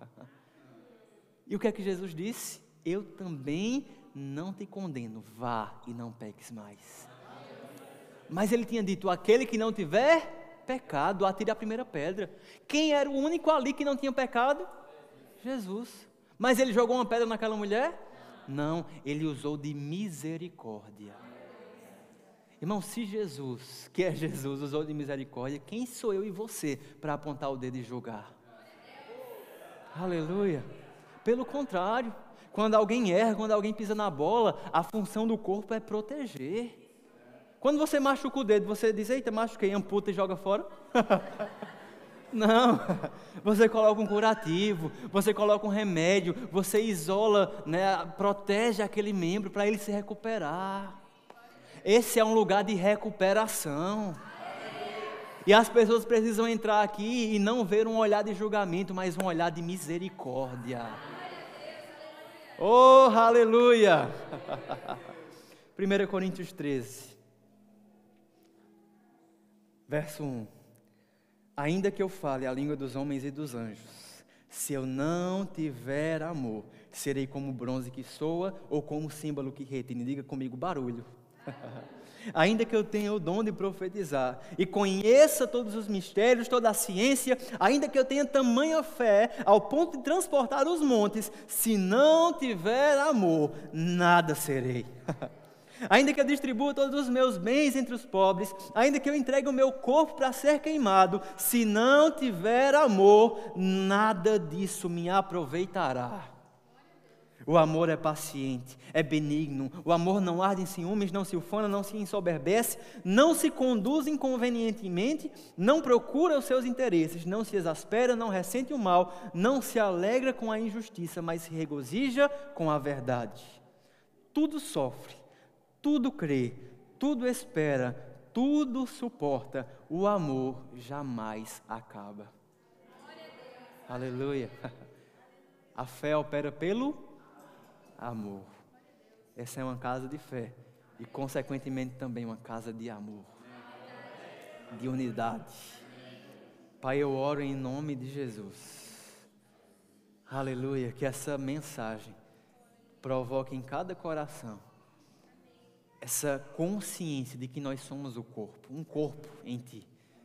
S2: E o que é que Jesus disse? Eu também não te condeno, vá e não peques mais. Mas ele tinha dito, aquele que não tiver pecado, atire a primeira pedra. Quem era o único ali que não tinha pecado? Jesus. Mas ele jogou uma pedra naquela mulher? Não, ele usou de misericórdia. Irmão, se Jesus, que é Jesus, usou de misericórdia, quem sou eu e você para apontar o dedo e julgar? Aleluia. Pelo contrário, quando alguém erra, quando alguém pisa na bola, a função do corpo é proteger. Quando você machuca o dedo, você diz, eita, machuquei, amputa e joga fora? Não, você coloca um curativo, você coloca um remédio, você isola, né, protege aquele membro para ele se recuperar. Esse é um lugar de recuperação. E as pessoas precisam entrar aqui e não ver um olhar de julgamento, mas um olhar de misericórdia. Oh, aleluia! primeira Coríntios treze, verso um. Ainda que eu fale a língua dos homens e dos anjos, se eu não tiver amor, serei como bronze que soa ou como símbolo que retine. Diga comigo, barulho. Ainda que eu tenha o dom de profetizar e conheça todos os mistérios, toda a ciência, ainda que eu tenha tamanha fé ao ponto de transportar os montes, se não tiver amor, nada serei. Ainda que eu distribua todos os meus bens entre os pobres, ainda que eu entregue o meu corpo para ser queimado, se não tiver amor, nada disso me aproveitará. O amor é paciente, é benigno, o amor não arde em ciúmes, não se ufana, não se ensoberbece, não se conduz inconvenientemente, não procura os seus interesses, não se exaspera, não ressente o mal, não se alegra com a injustiça, mas se regozija com a verdade. Tudo sofre, tudo crê, tudo espera, tudo suporta, o amor jamais acaba. Aleluia. A fé opera pelo amor. Essa é uma casa de fé e consequentemente também uma casa de amor, de unidade. Pai, eu oro em nome de Jesus. Aleluia, que essa mensagem provoque em cada coração essa consciência de que nós somos o corpo, um corpo em Ti.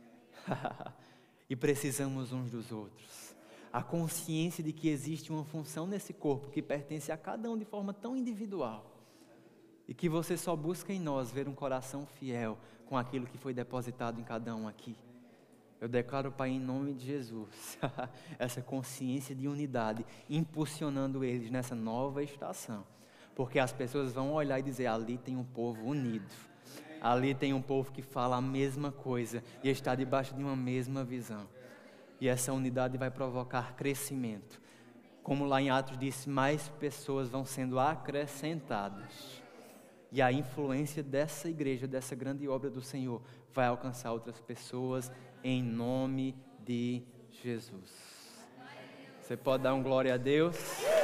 S2: E precisamos uns dos outros. A consciência de que existe uma função nesse corpo que pertence a cada um de forma tão individual. E que você só busca em nós ver um coração fiel com aquilo que foi depositado em cada um aqui. Eu declaro, Pai, em nome de Jesus, essa consciência de unidade, impulsionando eles nessa nova estação. Porque as pessoas vão olhar e dizer, ali tem um povo unido. Ali tem um povo que fala a mesma coisa e está debaixo de uma mesma visão. E essa unidade vai provocar crescimento. Como lá em Atos disse, mais pessoas vão sendo acrescentadas. E a influência dessa igreja, dessa grande obra do Senhor, vai alcançar outras pessoas em nome de Jesus. Você pode dar um glória a Deus?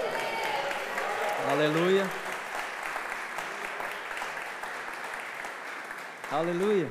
S2: Aleluia. Aleluia.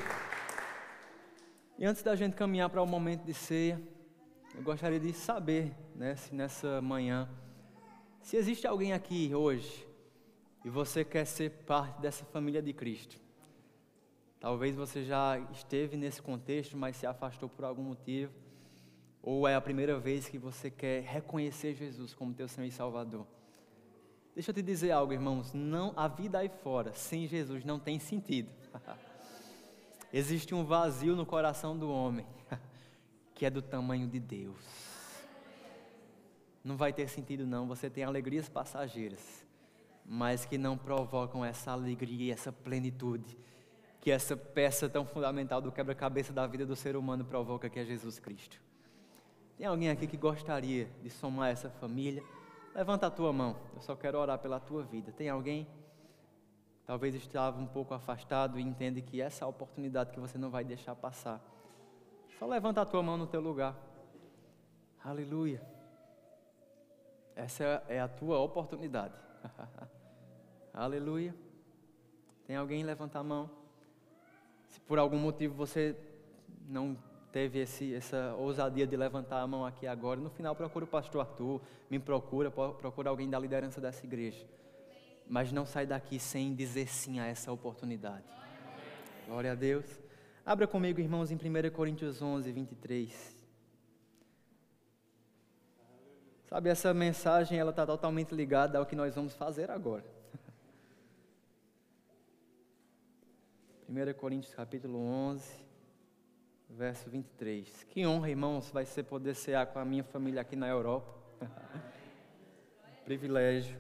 S2: E antes da gente caminhar para o momento de ceia, eu gostaria de saber, né, se nessa manhã, se existe alguém aqui hoje e você quer ser parte dessa família de Cristo. Talvez você já esteve nesse contexto, mas se afastou por algum motivo, ou é a primeira vez que você quer reconhecer Jesus como teu Senhor e Salvador. Deixa eu te dizer algo, irmãos, não, a vida aí fora, sem Jesus, não tem sentido. Existe um vazio no coração do homem, que é do tamanho de Deus. Não vai ter sentido não, você tem alegrias passageiras, mas que não provocam essa alegria, essa plenitude, que essa peça tão fundamental do quebra-cabeça da vida do ser humano provoca, que é Jesus Cristo. Tem alguém aqui que gostaria de somar essa família? Levanta a tua mão, eu só quero orar pela tua vida. Tem alguém? Talvez estava um pouco afastado e entende que essa é a oportunidade que você não vai deixar passar. Só levanta a tua mão no teu lugar. Aleluia. Essa é a tua oportunidade. Aleluia. Tem alguém? Levanta a mão. Se por algum motivo você não teve esse, essa ousadia de levantar a mão aqui agora, no final procura o pastor Arthur, me procura, procura alguém da liderança dessa igreja. Mas não sai daqui sem dizer sim a essa oportunidade. Glória a Deus. Abra comigo, irmãos, em primeira Coríntios onze, vinte e três. Sabe, essa mensagem ela está totalmente ligada ao que nós vamos fazer agora. primeira Coríntios capítulo onze, verso vinte e três. Que honra, irmãos, vai ser poder cear com a minha família aqui na Europa. Privilégio.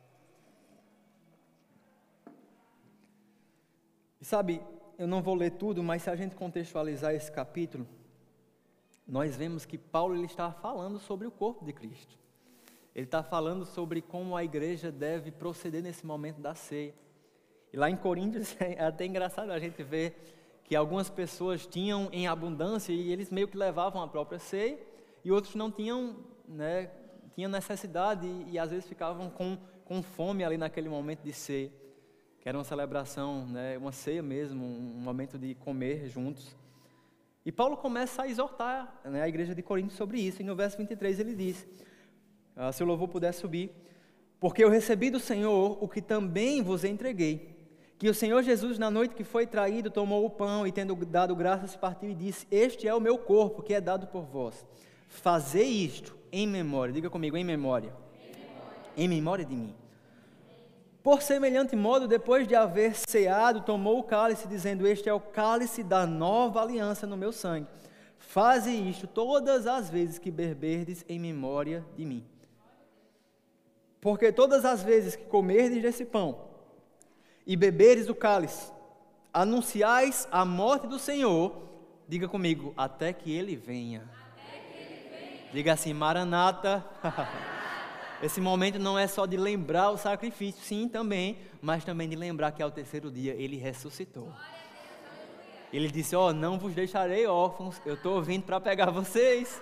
S2: E sabe, eu não vou ler tudo, mas se a gente contextualizar esse capítulo, nós vemos que Paulo ele está falando sobre o corpo de Cristo. Ele está falando sobre como a igreja deve proceder nesse momento da ceia. E lá em Coríntios é até engraçado a gente ver que algumas pessoas tinham em abundância e eles meio que levavam a própria ceia, e outros não tinham, né, tinham necessidade e, e às vezes ficavam com, com fome ali naquele momento de ceia, que era uma celebração, né, uma ceia mesmo, um momento de comer juntos. E Paulo começa a exortar, né, a igreja de Corinto sobre isso, e no verso vinte e três ele diz, ah, se o louvor puder subir, porque eu recebi do Senhor o que também vos entreguei, que o Senhor Jesus, na noite que foi traído, tomou o pão e, tendo dado graças, partiu e disse, este é o meu corpo, que é dado por vós. Fazei isto em memória, diga comigo, em memória. Em memória, em memória de mim. Por semelhante modo, depois de haver ceado, tomou o cálice, dizendo, este é o cálice da nova aliança no meu sangue. Faze isto todas as vezes que beberdes em memória de mim. Porque todas as vezes que comerdes desse pão, e beberes do cálice, anunciais a morte do Senhor, diga comigo, até que Ele venha. Até que ele venha. Diga assim, Maranata. Esse momento não é só de lembrar o sacrifício, sim também, mas também de lembrar que ao terceiro dia Ele ressuscitou. Ele disse, ó, oh, não vos deixarei órfãos, eu estou vindo para pegar vocês.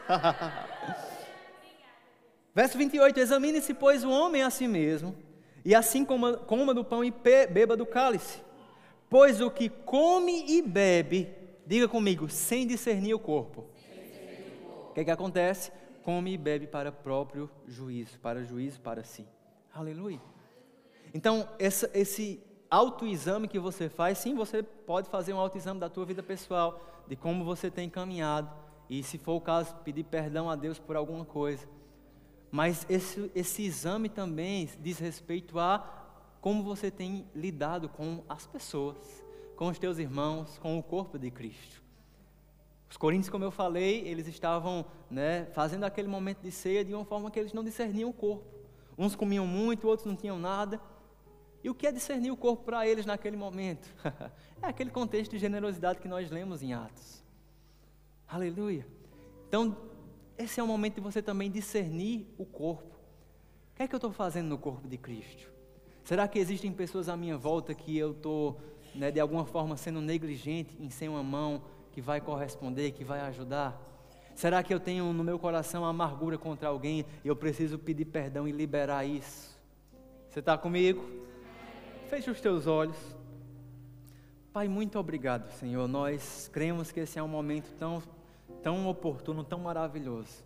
S2: Verso vinte e oito, examine-se, pois, o homem a si mesmo, e assim coma, coma do pão e beba do cálice. Pois o que come e bebe, diga comigo, sem discernir o corpo. O que é que acontece? Come e bebe para próprio juízo, para juízo para si. Aleluia. Então, essa, esse autoexame que você faz, sim, você pode fazer um autoexame da tua vida pessoal, de como você tem caminhado, e se for o caso, pedir perdão a Deus por alguma coisa. Mas esse, esse exame também diz respeito a como você tem lidado com as pessoas, com os teus irmãos, com o corpo de Cristo. Os coríntios, como eu falei, eles estavam, né, fazendo aquele momento de ceia de uma forma que eles não discerniam o corpo. Uns comiam muito, outros não tinham nada. E o que é discernir o corpo para eles naquele momento? É aquele contexto de generosidade que nós lemos em Atos. Aleluia. Então, esse é o momento de você também discernir o corpo. O que é que eu estou fazendo no corpo de Cristo? Será que existem pessoas à minha volta que eu estou, né, de alguma forma sendo negligente em ser uma mão que vai corresponder, que vai ajudar? Será que eu tenho no meu coração amargura contra alguém e eu preciso pedir perdão e liberar isso? Você está comigo? Feche os teus olhos. Pai, muito obrigado, Senhor. Nós cremos que esse é um momento tão tão oportuno, tão maravilhoso.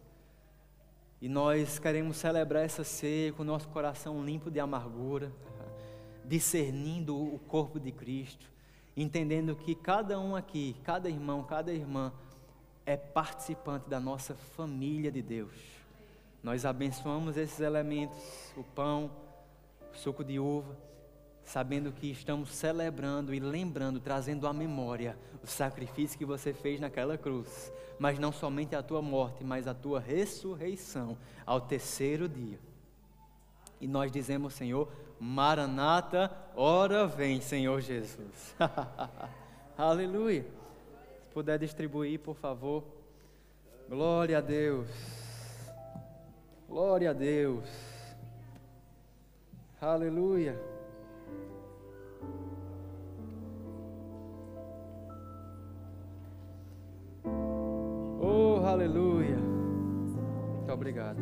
S2: E nós queremos celebrar essa ceia com o nosso coração limpo de amargura, discernindo o corpo de Cristo, entendendo que cada um aqui, cada irmão, cada irmã, é participante da nossa família de Deus. Nós abençoamos esses elementos, o pão, o suco de uva, sabendo que estamos celebrando e lembrando, trazendo à memória o sacrifício que você fez naquela cruz, mas não somente a tua morte, mas a tua ressurreição ao terceiro dia. E nós dizemos, Senhor, Maranata, ora vem, Senhor Jesus. Aleluia. Se puder distribuir, por favor. Glória a Deus. Glória a Deus. Aleluia. Oh, aleluia. Muito obrigado.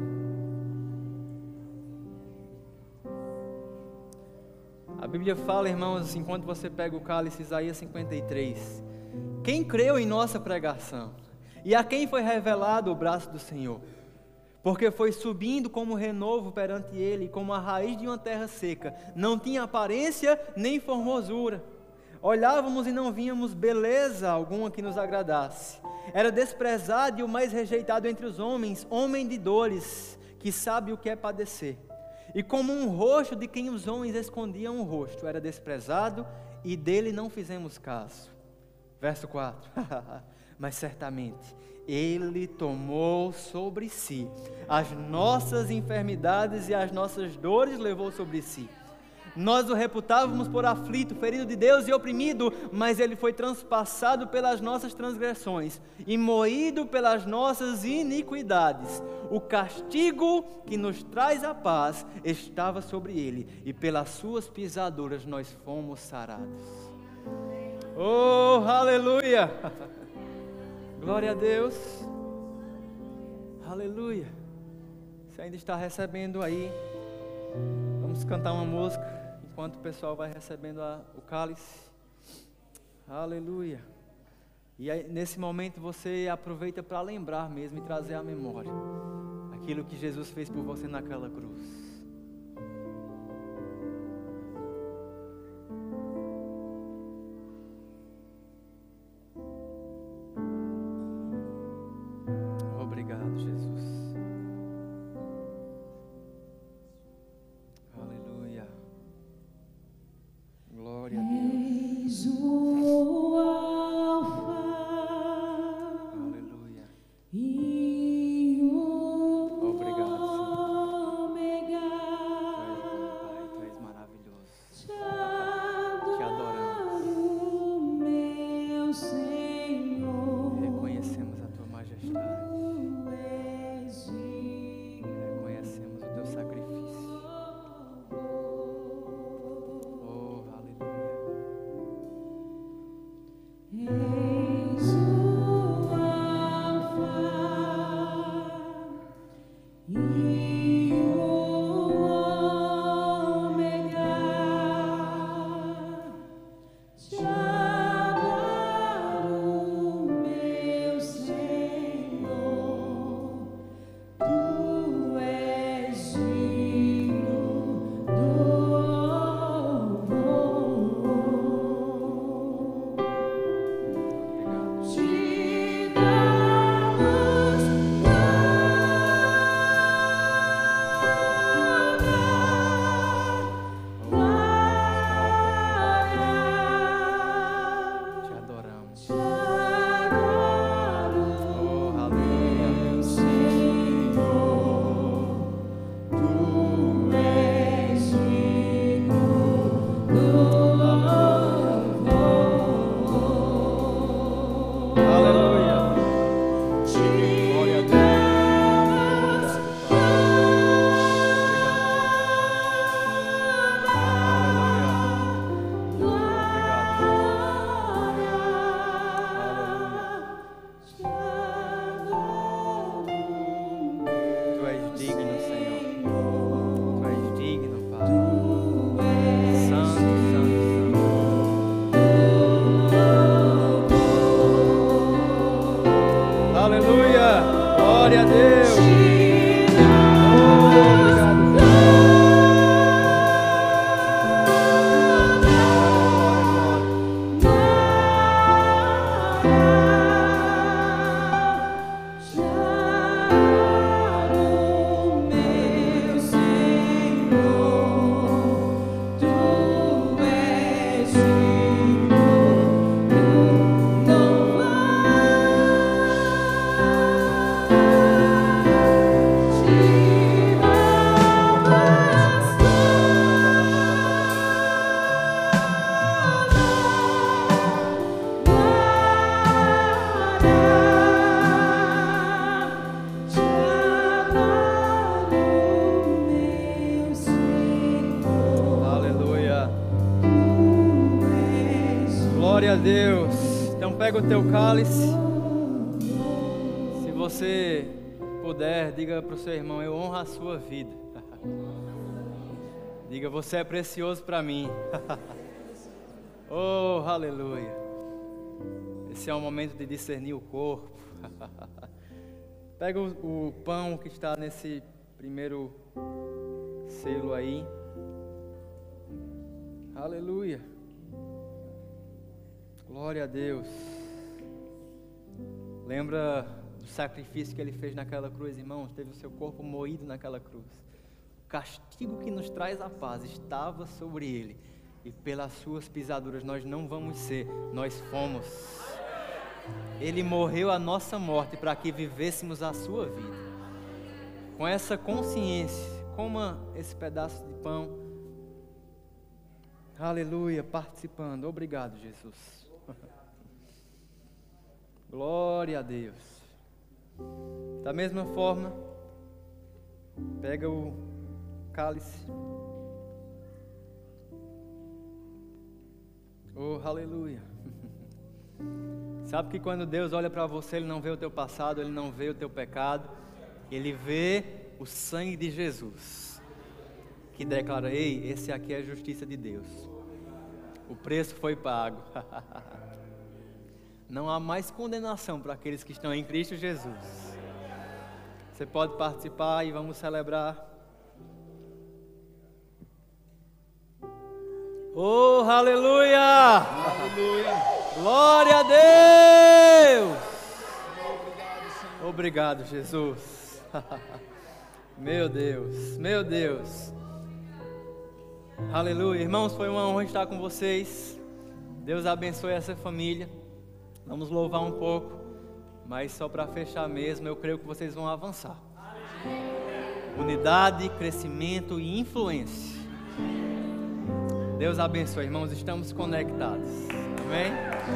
S2: A Bíblia fala, irmãos, enquanto você pega o cálice, Isaías cinquenta e três. Quem creu em nossa pregação? E a quem foi revelado o braço do Senhor? Porque foi subindo como renovo perante ele, como a raiz de uma terra seca. Não tinha aparência nem formosura. Olhávamos e não víamos beleza alguma que nos agradasse. Era desprezado e o mais rejeitado entre os homens, homem de dores, que sabe o que é padecer. E como um rosto de quem os homens escondiam o rosto, era desprezado e dele não fizemos caso. Verso quatro. Mas certamente Ele tomou sobre si as nossas enfermidades e as nossas dores levou sobre si. Nós o reputávamos por aflito, ferido de Deus e oprimido, mas Ele foi transpassado pelas nossas transgressões e moído pelas nossas iniquidades. O castigo que nos traz a paz estava sobre Ele, e pelas suas pisaduras nós fomos sarados. Oh, aleluia! Glória a Deus! Aleluia! Você ainda está recebendo aí? Vamos cantar uma música enquanto o pessoal vai recebendo a, o cálice. Aleluia! E aí, nesse momento você aproveita para lembrar mesmo e trazer à memória aquilo que Jesus fez por você naquela cruz. Obrigado, Jesus. Aleluia. Glória a Deus.
S3: O Alfa
S2: Aleluia.
S3: e o
S2: Obrigado, Senhor.
S3: Ômega.
S2: Tu és bom, Pai. Tu és maravilhoso.
S3: Te
S2: Te adoramos.
S3: adoro, meu Senhor.
S2: Reconhecemos a Tua majestade.
S3: Tu és digno.
S2: Reconhecemos o Teu sacrifício. Oh, aleluia.
S3: És o Alfa e o Ômega. Te adoro, meu Senhor. Tu és digno do louvor.
S2: Obrigado.
S3: Te damos glória.
S2: Te adoramos.
S3: Te adoro,
S2: Oh, aleluia.
S3: meu Senhor. Tu és digno do louvor.
S2: Aleluia.
S3: Te
S2: Glória a Deus.
S3: damos
S2: Tu és digno, Senhor. Tu és digno, Pai. Santo, santo, santo. Aleluia. Glória a Deus. Aleluia. Glória a Deus. Então pega o teu cálice. Se você puder, diga para o seu irmão: eu honro a sua vida. Diga: você é precioso para mim. Oh, aleluia. Esse é o momento de discernir o corpo. Pega o, o pão que está nesse primeiro selo aí. Aleluia. Glória a Deus. Lembra do sacrifício que Ele fez naquela cruz, irmãos? Teve o seu corpo moído naquela cruz. O castigo que nos traz a paz estava sobre Ele, e pelas suas pisaduras nós não vamos ser, nós fomos. Ele morreu a nossa morte para que vivêssemos a sua vida. Com essa consciência, coma esse pedaço de pão. Aleluia, participando. Obrigado, Jesus. Glória a Deus. Da mesma forma, pega o cálice. Oh, aleluia. Sabe que quando Deus olha para você, Ele não vê o teu passado, Ele não vê o teu pecado, Ele vê o sangue de Jesus, que declara: ei, esse aqui é a justiça de Deus, o preço foi pago. Não há mais condenação para aqueles que estão em Cristo Jesus. Você pode participar e vamos celebrar. Oh, aleluia!
S4: Aleluia!
S2: Glória a Deus!
S4: Obrigado, Senhor.
S2: Obrigado, Jesus. Meu Deus, meu Deus. Aleluia. Irmãos, foi uma honra estar com vocês. Deus abençoe essa família. Vamos louvar um pouco, mas só para fechar mesmo, eu creio que vocês vão avançar. Unidade, crescimento e influência. Deus abençoe, irmãos, estamos conectados. Amém?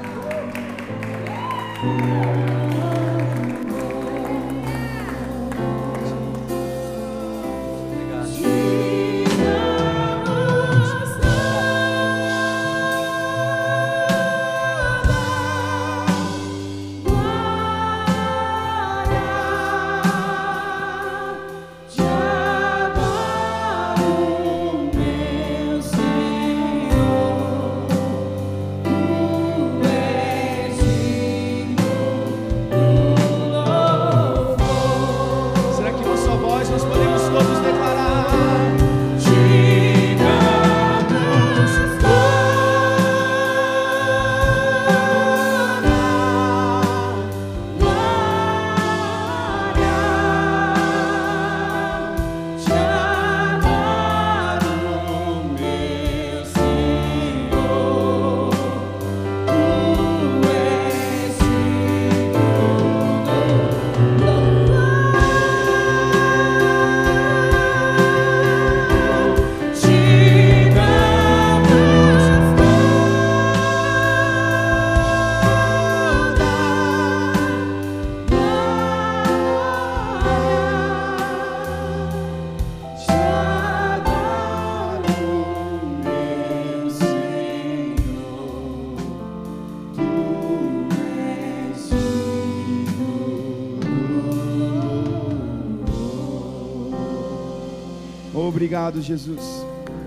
S4: Obrigado, Jesus.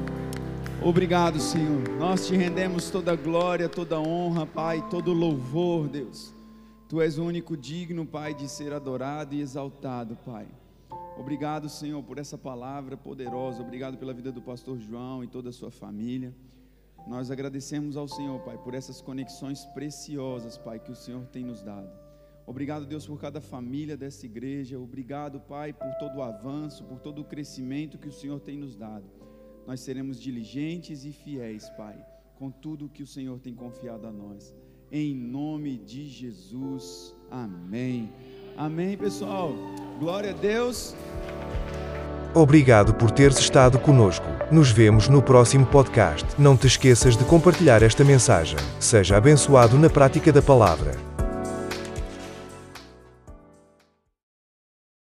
S4: Obrigado, Senhor. Nós te rendemos toda a glória, toda a honra, Pai, todo o louvor, Deus. Tu és o único digno, Pai, de ser adorado e exaltado, Pai. Obrigado, Senhor, por essa palavra poderosa. Obrigado pela vida do pastor João e toda a sua família. Nós agradecemos ao Senhor, Pai, por essas conexões preciosas, Pai, que o Senhor tem nos dado. Obrigado, Deus, por cada família dessa igreja. Obrigado, Pai, por todo o avanço, por todo o crescimento que o Senhor tem nos dado. Nós seremos diligentes e fiéis, Pai, com tudo que o Senhor tem confiado a nós. Em nome de Jesus. Amém. Amém, pessoal. Glória a Deus.
S1: Obrigado por teres estado conosco. Nos vemos no próximo podcast. Não te esqueças de compartilhar esta mensagem. Seja abençoado na prática da palavra.